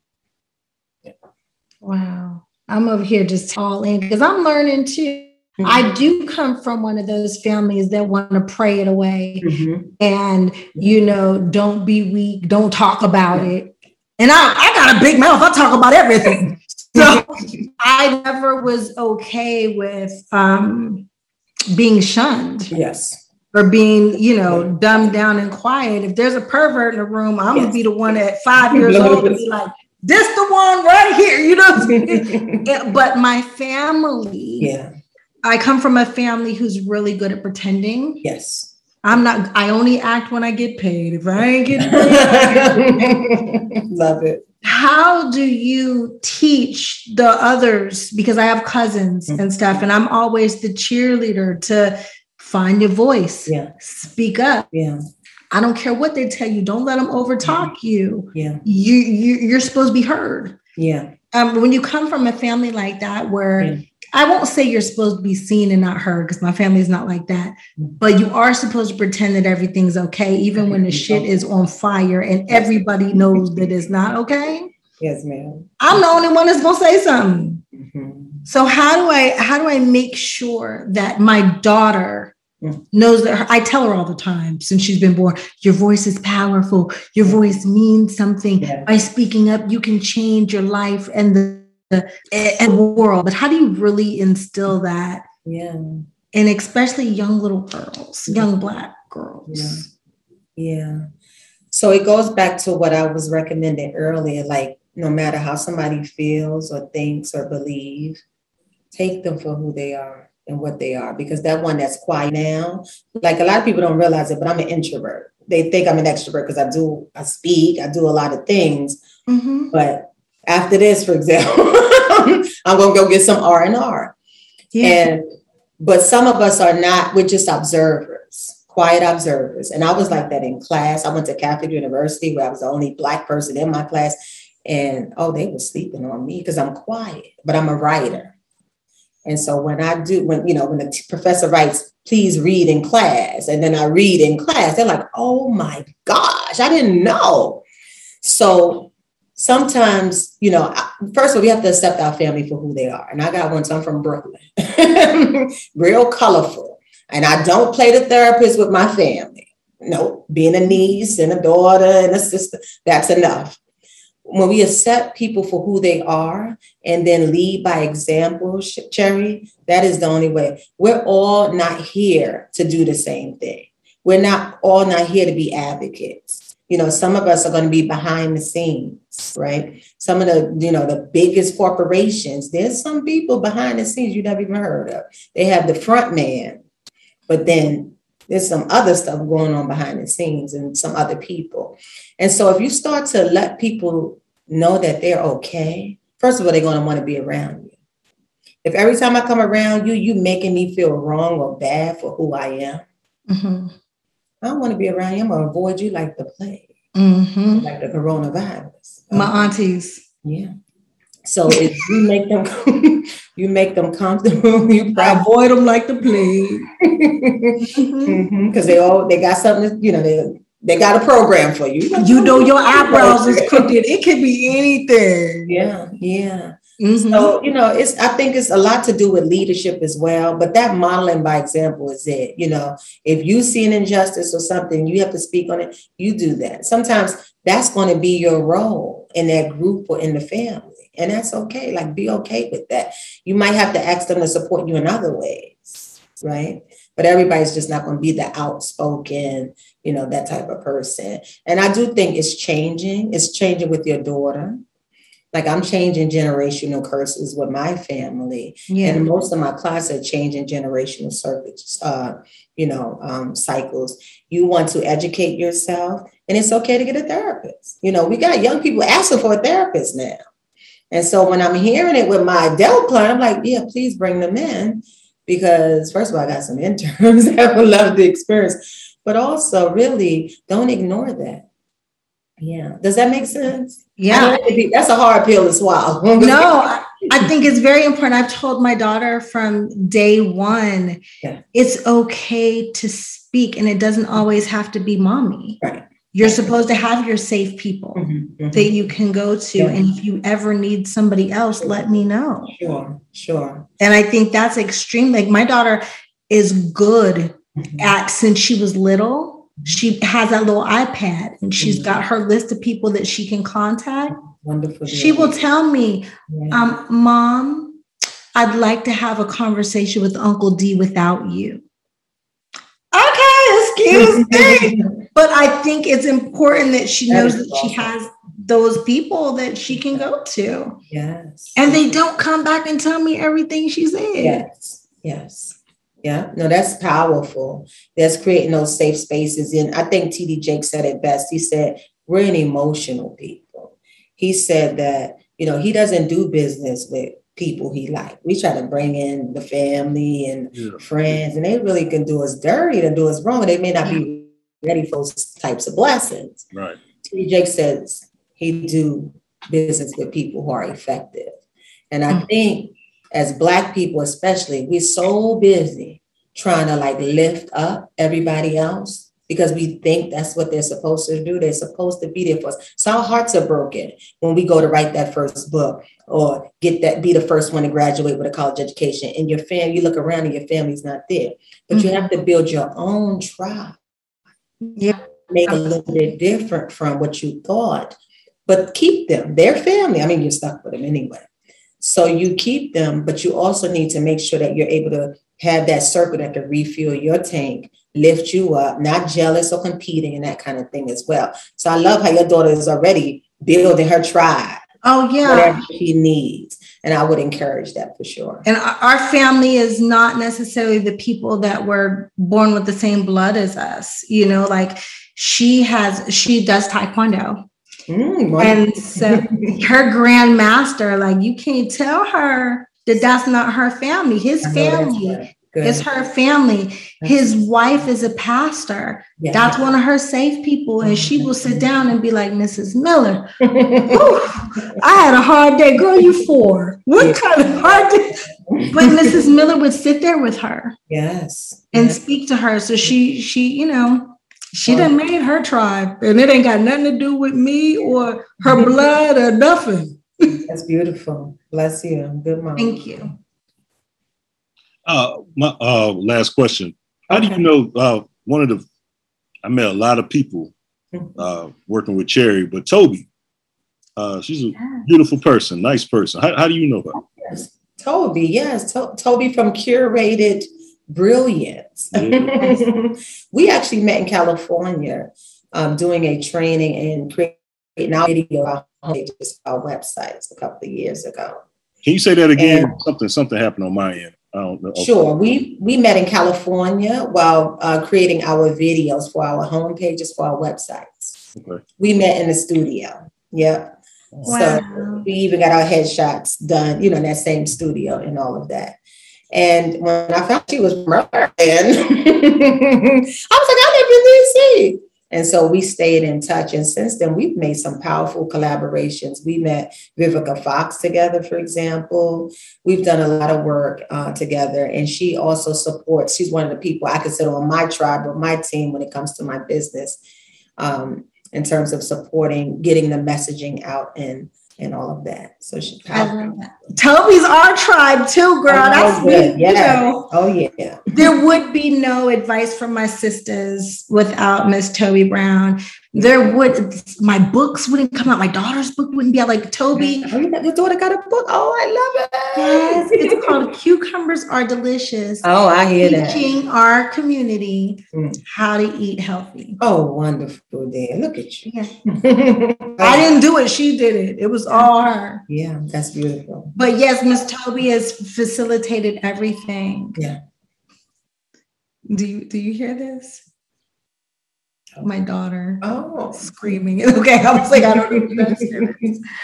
Wow. I'm over here just all in because I'm learning too. Mm-hmm. I do come from one of those families that want to pray it away and, don't be weak. Don't talk about it. And I got a big mouth. I talk about everything. So I never was okay with being shunned. Yes. Or being, dumbed down and quiet. If there's a pervert in the room, I'm going to be the one at 5 years old and be like, this the one right here, But my family, I come from a family who's really good at pretending. Yes. I only act when I get paid. If I ain't getting paid, love it. How do you teach the others? Because I have cousins and stuff, and I'm always the cheerleader to find your voice. Yeah. Speak up. Yeah. I don't care what they tell you. Don't let them overtalk you. Yeah. You're supposed to be heard. Yeah. When you come from a family like that, where I won't say you're supposed to be seen and not heard, because my family is not like that, but you are supposed to pretend that everything's okay, even when the shit is on fire and everybody knows that it's not okay. Yes, ma'am. I'm the only one that's gonna say something. Mm-hmm. So how do I make sure that my daughter knows that I tell her all the time since she's been born, your voice is powerful. Your voice means something. Yeah. By speaking up, you can change your life and the world. But how do you really instill that? Yeah. And especially young little girls, young Black girls. Yeah. So it goes back to what I was recommending earlier, like no matter how somebody feels or thinks or believes, take them for who they are and what they are, because that one that's quiet now, like a lot of people don't realize it, but I'm an introvert. they think I'm an extrovert because I speak, I do a lot of things. Mm-hmm. But after this, for example, I'm going to go get some R&R. Yeah. But some of us are not, we're just observers, quiet observers. And I was like that in class. I went to Catholic University where I was the only Black person in my class. And, they were sleeping on me because I'm quiet, but I'm a writer. And so when the professor writes, please read in class, and then I read in class, they're like, oh my gosh, I didn't know. So sometimes, first of all, we have to accept our family for who they are. And I got one, so I'm from Brooklyn, real colorful. And I don't play the therapist with my family. No, being a niece and a daughter and a sister, that's enough. When we accept people for who they are and then lead by example, Cherry, that is the only way. We're all not here to do the same thing. We're all not here to be advocates. Some of us are going to be behind the scenes, right? Some of the biggest corporations, there's some people behind the scenes you never even heard of. They have the front man, but then there's some other stuff going on behind the scenes and some other people. And so if you start to let people know that they're okay, first of all, they're going to want to be around you. If every time I come around you, you making me feel wrong or bad for who I am, mm-hmm. I don't want to be around you. I'm going to avoid you like the plague, mm-hmm. like the coronavirus. My aunties. Yeah. So if you make them comfortable, you avoid them like the plague. Because they got something, they got a program for you. Your eyebrows is crooked. It could be anything. Yeah. Mm-hmm. So, I think it's a lot to do with leadership as well. But that modeling by example is it. If you see an injustice or something, you have to speak on it. You do that. Sometimes that's going to be your role in that group or in the family. And that's okay. Like, be okay with that. You might have to ask them to support you in other ways, right? But everybody's just not going to be the outspoken, that type of person. And I do think it's changing. It's changing with your daughter. Like, I'm changing generational curses with my family. Yeah. And most of my class are changing generational cycles. You want to educate yourself, and it's okay to get a therapist. We got young people asking for a therapist now. And so when I'm hearing it with my adult client, I'm like, yeah, please bring them in. Because first of all, I got some interns that would love the experience, but also really don't ignore that. Yeah. Does that make sense? Yeah. That's a hard pill to swallow. No, I think it's very important. I've told my daughter from day one, it's okay to speak, and it doesn't always have to be mommy. Right. You're supposed to have your safe people that you can go to. Yeah. And if you ever need somebody else, let me know. Sure. And I think that's extreme. Like, my daughter is good at, since she was little, she has that little iPad and she's got her list of people that she can contact. Wonderful. She will tell me, Mom, I'd like to have a conversation with Uncle D without you. Okay, excuse me. But I think it's important that she knows that she has those people that she can go to. Yes. And they don't come back and tell me everything she said. Yes. Yeah. No, that's powerful. That's creating those safe spaces. And I think T.D. Jakes said it best. He said, we're an emotional people. He said that, he doesn't do business with people he like. We try to bring in the family and friends, and they really can do us dirty and do us wrong. They may not be ready for those types of blessings. Right. T.D. Jakes says he do business with people who are effective. And I think as Black people, especially, we're so busy trying to lift up everybody else because we think that's what they're supposed to do. They're supposed to be there for us. So our hearts are broken when we go to write that first book or be the first one to graduate with a college education. And your family, you look around and your family's not there. But you have to build your own tribe. Yeah. Make a little bit different from what you thought, but keep them. They're family. I mean, you're stuck with them anyway. So you keep them, but you also need to make sure that you're able to have that circle that can refuel your tank, lift you up, not jealous or competing and that kind of thing as well. So I love how your daughter is already building her tribe. Oh, yeah. Whatever he needs. And I would encourage that for sure. And our family is not necessarily the people that were born with the same blood as us. You know, like she does Taekwondo. And so her grandmaster, like you can't tell her that that's not her family. His family is her family. His wife is a pastor. Yeah. That's one of her safe people. And she will sit down and be like, Mrs. Miller, I had a hard day. Girl, you 4. What kind of hard day? But Mrs. Miller would sit there with her. Yes. And speak to her. So she, you know, she done made her tribe, and it ain't got nothing to do with me or her blood or nothing. That's beautiful. Bless you. Good mom. Thank you. My last question. How do you know I met a lot of people working with Cherry, but Toby, she's a beautiful person, nice person. How do you know her? Yes. Toby, yes. Toby from Curated Brilliance. We actually met in California doing a training and creating our video pages, our websites a couple of years ago. Can you say that again? Something happened on my end. I don't know. Okay. Sure. We met in California while creating our videos for our home pages for our websites. Okay. We met in the studio. Yep. Wow. So we even got our headshots done, in that same studio and all of that. And when I found she was Maryland, I was like, I live in DC. And so we stayed in touch. And since then, we've made some powerful collaborations. We met Vivica Fox together, for example. We've done a lot of work together. And she also supports, she's one of the people I consider on my tribe or my team when it comes to my business in terms of supporting, getting the messaging out and all of that. So she's powerful. Toby's our tribe too, girl. That's good. Yeah. Oh yeah. There would be no advice from my sisters without Miss Toby Brown. My books wouldn't come out. My daughter's book wouldn't be out. Like Toby. Your daughter got a book. Oh, I love it. Yes, it's called Cucumbers Are Delicious. Oh, I hear that. Teaching our community how to eat healthy. Oh, wonderful, dear. Look at you. Yeah. I didn't do it. She did it. It was all her. Yeah, that's beautiful. But yes, Miss Toby has facilitated everything. Yeah. Do you hear this? My daughter screaming. Okay, I was like, I don't know.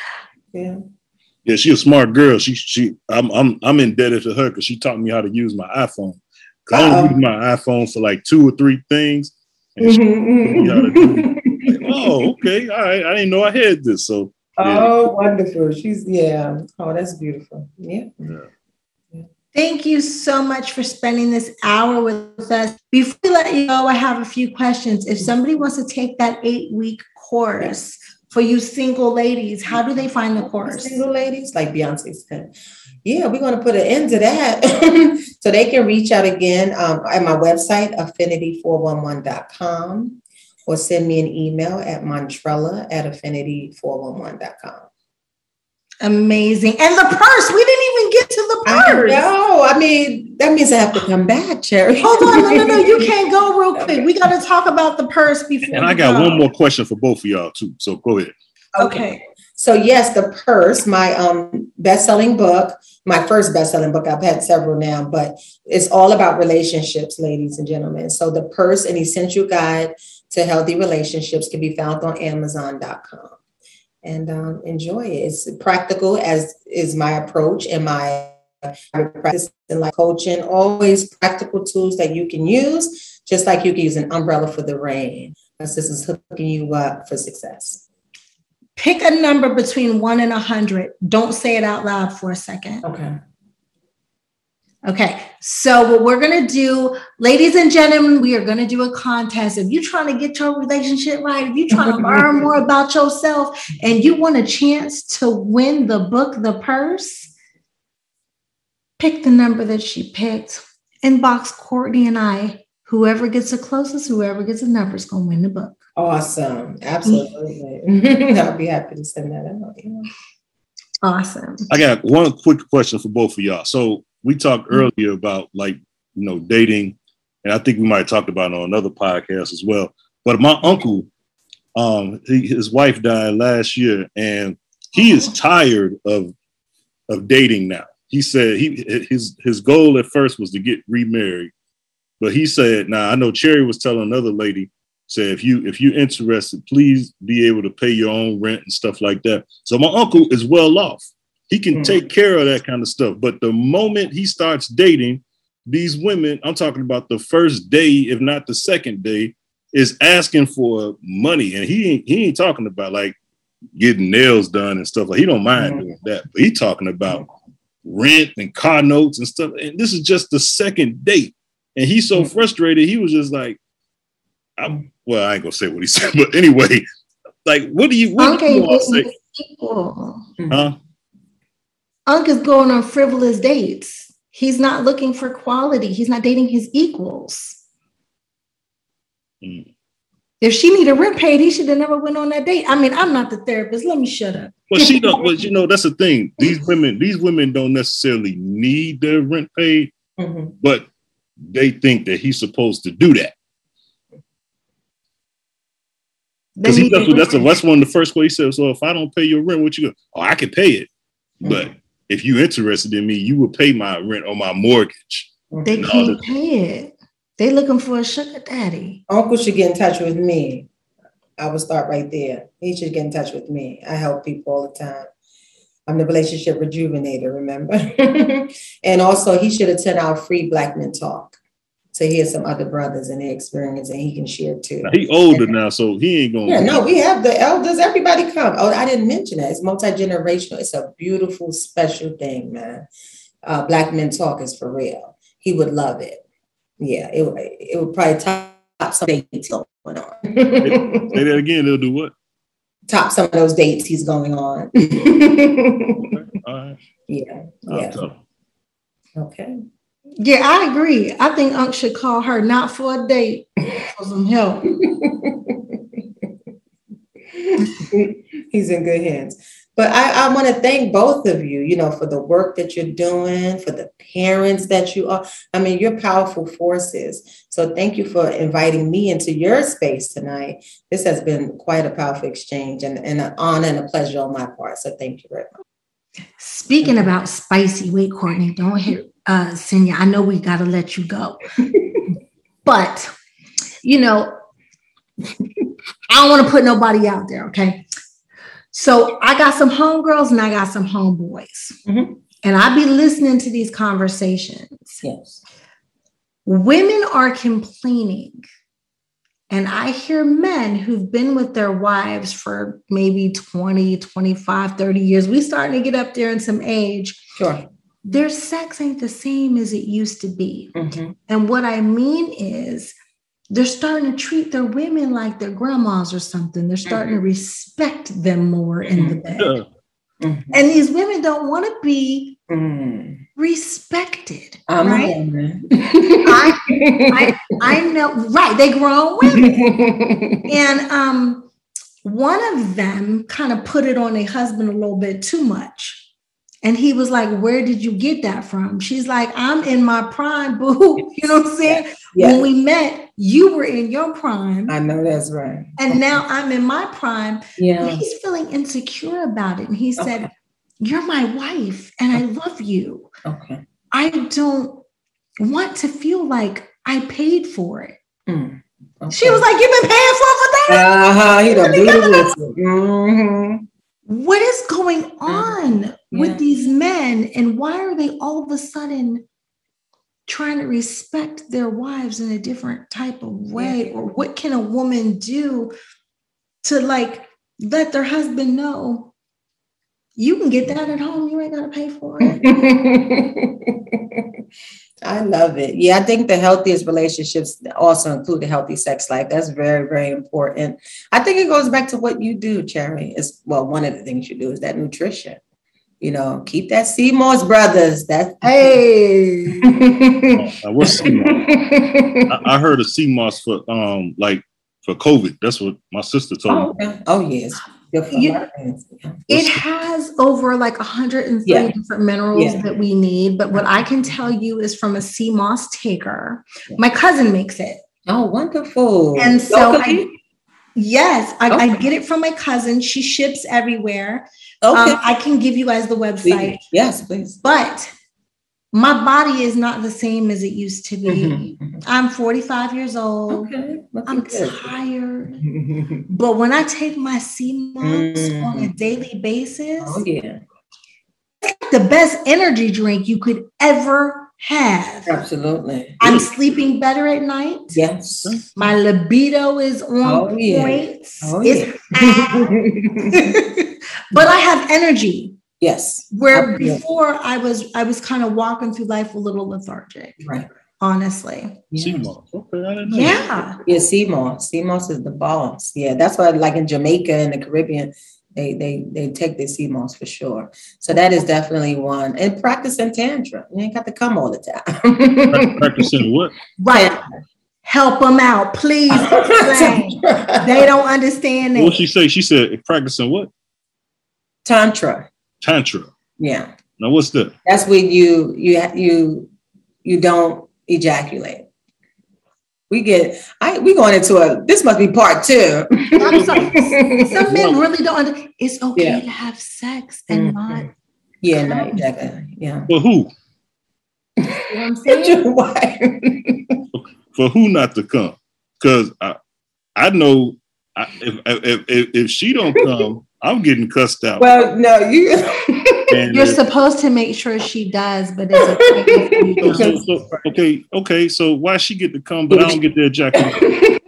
Yeah, she's a smart girl. I'm indebted to her because she taught me how to use my iPhone. I only use my iPhone for like 2 or 3 things. And she taught me how to do it. Like, okay, all right. I didn't know I had this. So oh, wonderful. Oh, that's beautiful. Yeah. Thank you so much for spending this hour with us. Before we let you go, I have a few questions. If somebody wants to take that 8-week course for you single ladies, how do they find the course? Single ladies, like Beyonce said. Yeah, we're going to put an end to that. So they can reach out again at my website, affinity411.com, or send me an email at montrella@affinity411.com. Amazing. And the purse, we didn't even get to the purse. No, I mean, that means I have to come back, Cherry. Hold on, no, you can't go real quick. We got to talk about the purse before. And I got one more question for both of y'all too. So go ahead. Okay. So yes, the purse, my best-selling book, my first best-selling book. I've had several now, but it's all about relationships, ladies and gentlemen. So the purse, an essential guide to healthy relationships, can be found on Amazon.com. And enjoy it. It's practical, as is my approach and my practice in life coaching. Always practical tools that you can use, just like you can use an umbrella for the rain. This is hooking you up for success. Pick a number between 1 and 100. Don't say it out loud for a second. Okay, so what we're going to do, ladies and gentlemen, we are going to do a contest. If you're trying to get your relationship right, if you're trying to learn more about yourself and you want a chance to win the book, The Purse, pick the number that she picked. Inbox Courtney and I. Whoever gets the closest, whoever gets the number is going to win the book. Awesome. Absolutely. I'll be happy to send that out. Yeah. Awesome. I got one quick question for both of y'all. So we talked earlier about dating, and I think we might have talked about it on another podcast as well. But my uncle, his wife died last year, and he is tired of dating now. He said his goal at first was to get remarried, but he said, "Nah, I know." Cherry was telling another lady, said, "If you're interested, please be able to pay your own rent and stuff like that." So my uncle is well off. He can take care of that kind of stuff. But the moment he starts dating these women, I'm talking about the first day, if not the second day, is asking for money, and he ain't talking about like getting nails done and stuff. Like he don't mind doing that, but he talking about rent and car notes and stuff. And this is just the second date. And he's so frustrated. He was just like, I ain't gonna say what he said, but anyway, like, what do you want to say? Huh? Unc is going on frivolous dates. He's not looking for quality. He's not dating his equals. If she needed rent paid, he should have never went on that date. I mean, I'm not the therapist. Let me shut up. Well, she don't. But you know, that's the thing. These women don't necessarily need their rent paid, but they think that he's supposed to do that. Because that's one of the first ways he said. So if I don't pay your rent, what you go? Oh, I can pay it, but if you're interested in me, you will pay my rent or my mortgage. They can't pay it. They looking for a sugar daddy. Uncle should get in touch with me. I would start right there. He should get in touch with me. I help people all the time. I'm the relationship rejuvenator, remember? And also he should attend our free Black Men Talk to hear some other brothers and their experience, and he can share too. Now, he older now, so he ain't going. Yeah, no, we have the elders. Everybody come. Oh, I didn't mention that. It's multi-generational. It's a beautiful, special thing, man. Black Men Talk is for real. He would love it. Yeah, it would probably top some dates going on. Say that again. They'll do what? Top some of those dates he's going on. Okay. All right. Yeah. Okay. Yeah, I agree. I think Unc should call her not for a date, for some help. He's in good hands. But I want to thank both of you, for the work that you're doing, for the parents that you are. I mean, you're powerful forces. So thank you for inviting me into your space tonight. This has been quite a powerful exchange and an honor and a pleasure on my part. So thank you very much. Speaking about spicy, wait, Courtney, don't hit Senya. I know we got to let you go. But, I don't want to put nobody out there, okay? So I got some homegirls and I got some homeboys. And I be listening to these conversations. Yes. Women are complaining. And I hear men who've been with their wives for maybe 20, 25, 30 years. We starting to get up there in some age. Sure. Their sex ain't the same as it used to be. And what I mean is they're starting to treat their women like their grandmas or something. They're starting to respect them more in the bed. And these women don't want to be respected. Right? I know, right. They grown women. And one of them kind of put it on their husband a little bit too much. And he was like, where did you get that from? She's like, I'm in my prime, boo. You know what I'm saying? Yeah. When we met, you were in your prime. I know that's right. And now I'm in my prime. Yeah. And he's feeling insecure about it. And he said, you're my wife and I love you. Okay. I don't want to feel like I paid for it. Okay. She was like, you've been paying for that? He done blew the whistle. What is going on with these men, and why are they all of a sudden trying to respect their wives in a different type of way? Or what can a woman do to let their husband know you can get that at home, you ain't got to pay for it? I love it. Yeah, I think the healthiest relationships also include a healthy sex life. That's very, very important. I think it goes back to what you do, Cherry. One of the things you do is that nutrition. Keep that sea moss, brothers. Hey. What's sea moss? I heard of sea moss for for COVID. That's what my sister told me. Oh yes. It has over 130 different minerals that we need. But what I can tell you is from a sea moss taker. My cousin makes it. Oh, wonderful. And so Yes, I get it from my cousin. She ships everywhere. Okay. I can give you guys the website. Yes, please. But my body is not the same as it used to be. Mm-hmm. I'm 45 years old. Okay. I'm tired. But when I take my sea moss on a daily basis, it's the best energy drink you could ever have. Absolutely. I'm sleeping better at night. Yes. My libido is on point. But I have energy. Yes. Where before I was kind of walking through life a little lethargic. Right. Honestly. Sea moss. Okay, I didn't know. Yeah. Yeah, sea moss. Sea moss is the boss. Yeah, that's why, like in Jamaica and the Caribbean, they take the sea moss for sure. So that is definitely one. And practicing tantra. You ain't got to come all the time. Practicing what? Right. Help them out, please. They don't understand it. What she say? She said practicing what? Tantra. Yeah. Now what's that? That's when you don't ejaculate. We going into this must be part 2. I'm sorry. Some men really don't. It's okay to have sex and not. Yeah, not ejaculate. Yeah. For who? You know what I'm saying? For who not to come? Because I know if she don't come, I'm getting cussed out. Well, no, you're supposed to make sure she does, but it's okay. Okay. So why she get to come, but I don't get the ejaculate?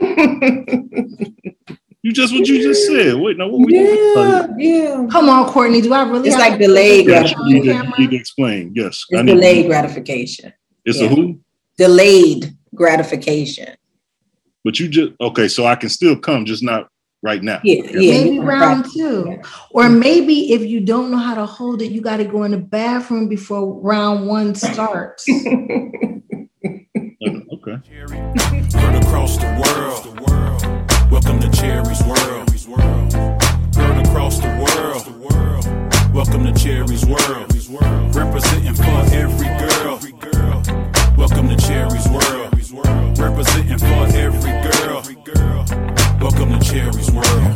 You just said. Wait, now what were you? Yeah. Come on, Courtney. Do I really? It's like delayed gratification. You need to explain. Yes. It's delayed gratification. It's a who? Delayed gratification. But you just so I can still come, just not right now. Yeah. Maybe round 2. Or maybe if you don't know how to hold it, you got to go in the bathroom before round 1 starts. Okay. Heard across the world. Welcome to Cherry's World. Heard across the world. Welcome to Cherry's World. Representing for every girl. Welcome to Cherry's World. Representing for every girl. Welcome to Cherry's World.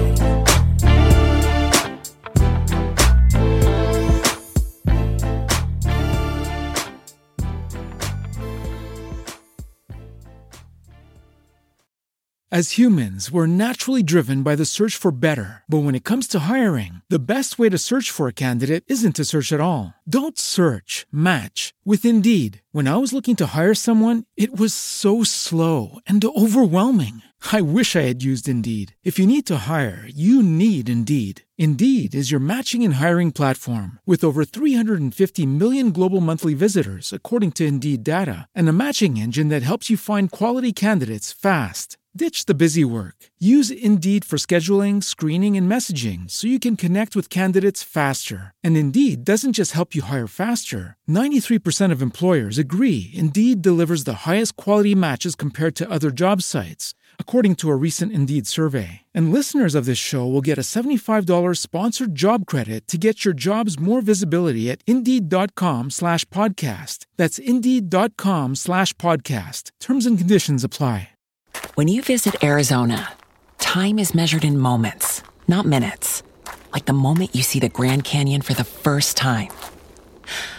As humans, we're naturally driven by the search for better. But when it comes to hiring, the best way to search for a candidate isn't to search at all. Don't search, match with Indeed. When I was looking to hire someone, it was so slow and overwhelming. I wish I had used Indeed. If you need to hire, you need Indeed. Indeed is your matching and hiring platform with over 350 million global monthly visitors, according to Indeed data, and a matching engine that helps you find quality candidates fast. Ditch the busy work. Use Indeed for scheduling, screening, and messaging so you can connect with candidates faster. And Indeed doesn't just help you hire faster. 93% of employers agree Indeed delivers the highest quality matches compared to other job sites, according to a recent Indeed survey. And listeners of this show will get a $75 sponsored job credit to get your jobs more visibility at Indeed.com/podcast. That's Indeed.com/podcast. Terms and conditions apply. When you visit Arizona, time is measured in moments, not minutes. Like the moment you see the Grand Canyon for the first time.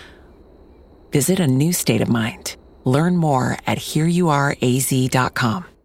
Visit a new state of mind. Learn more at HereYouAreAZ.com.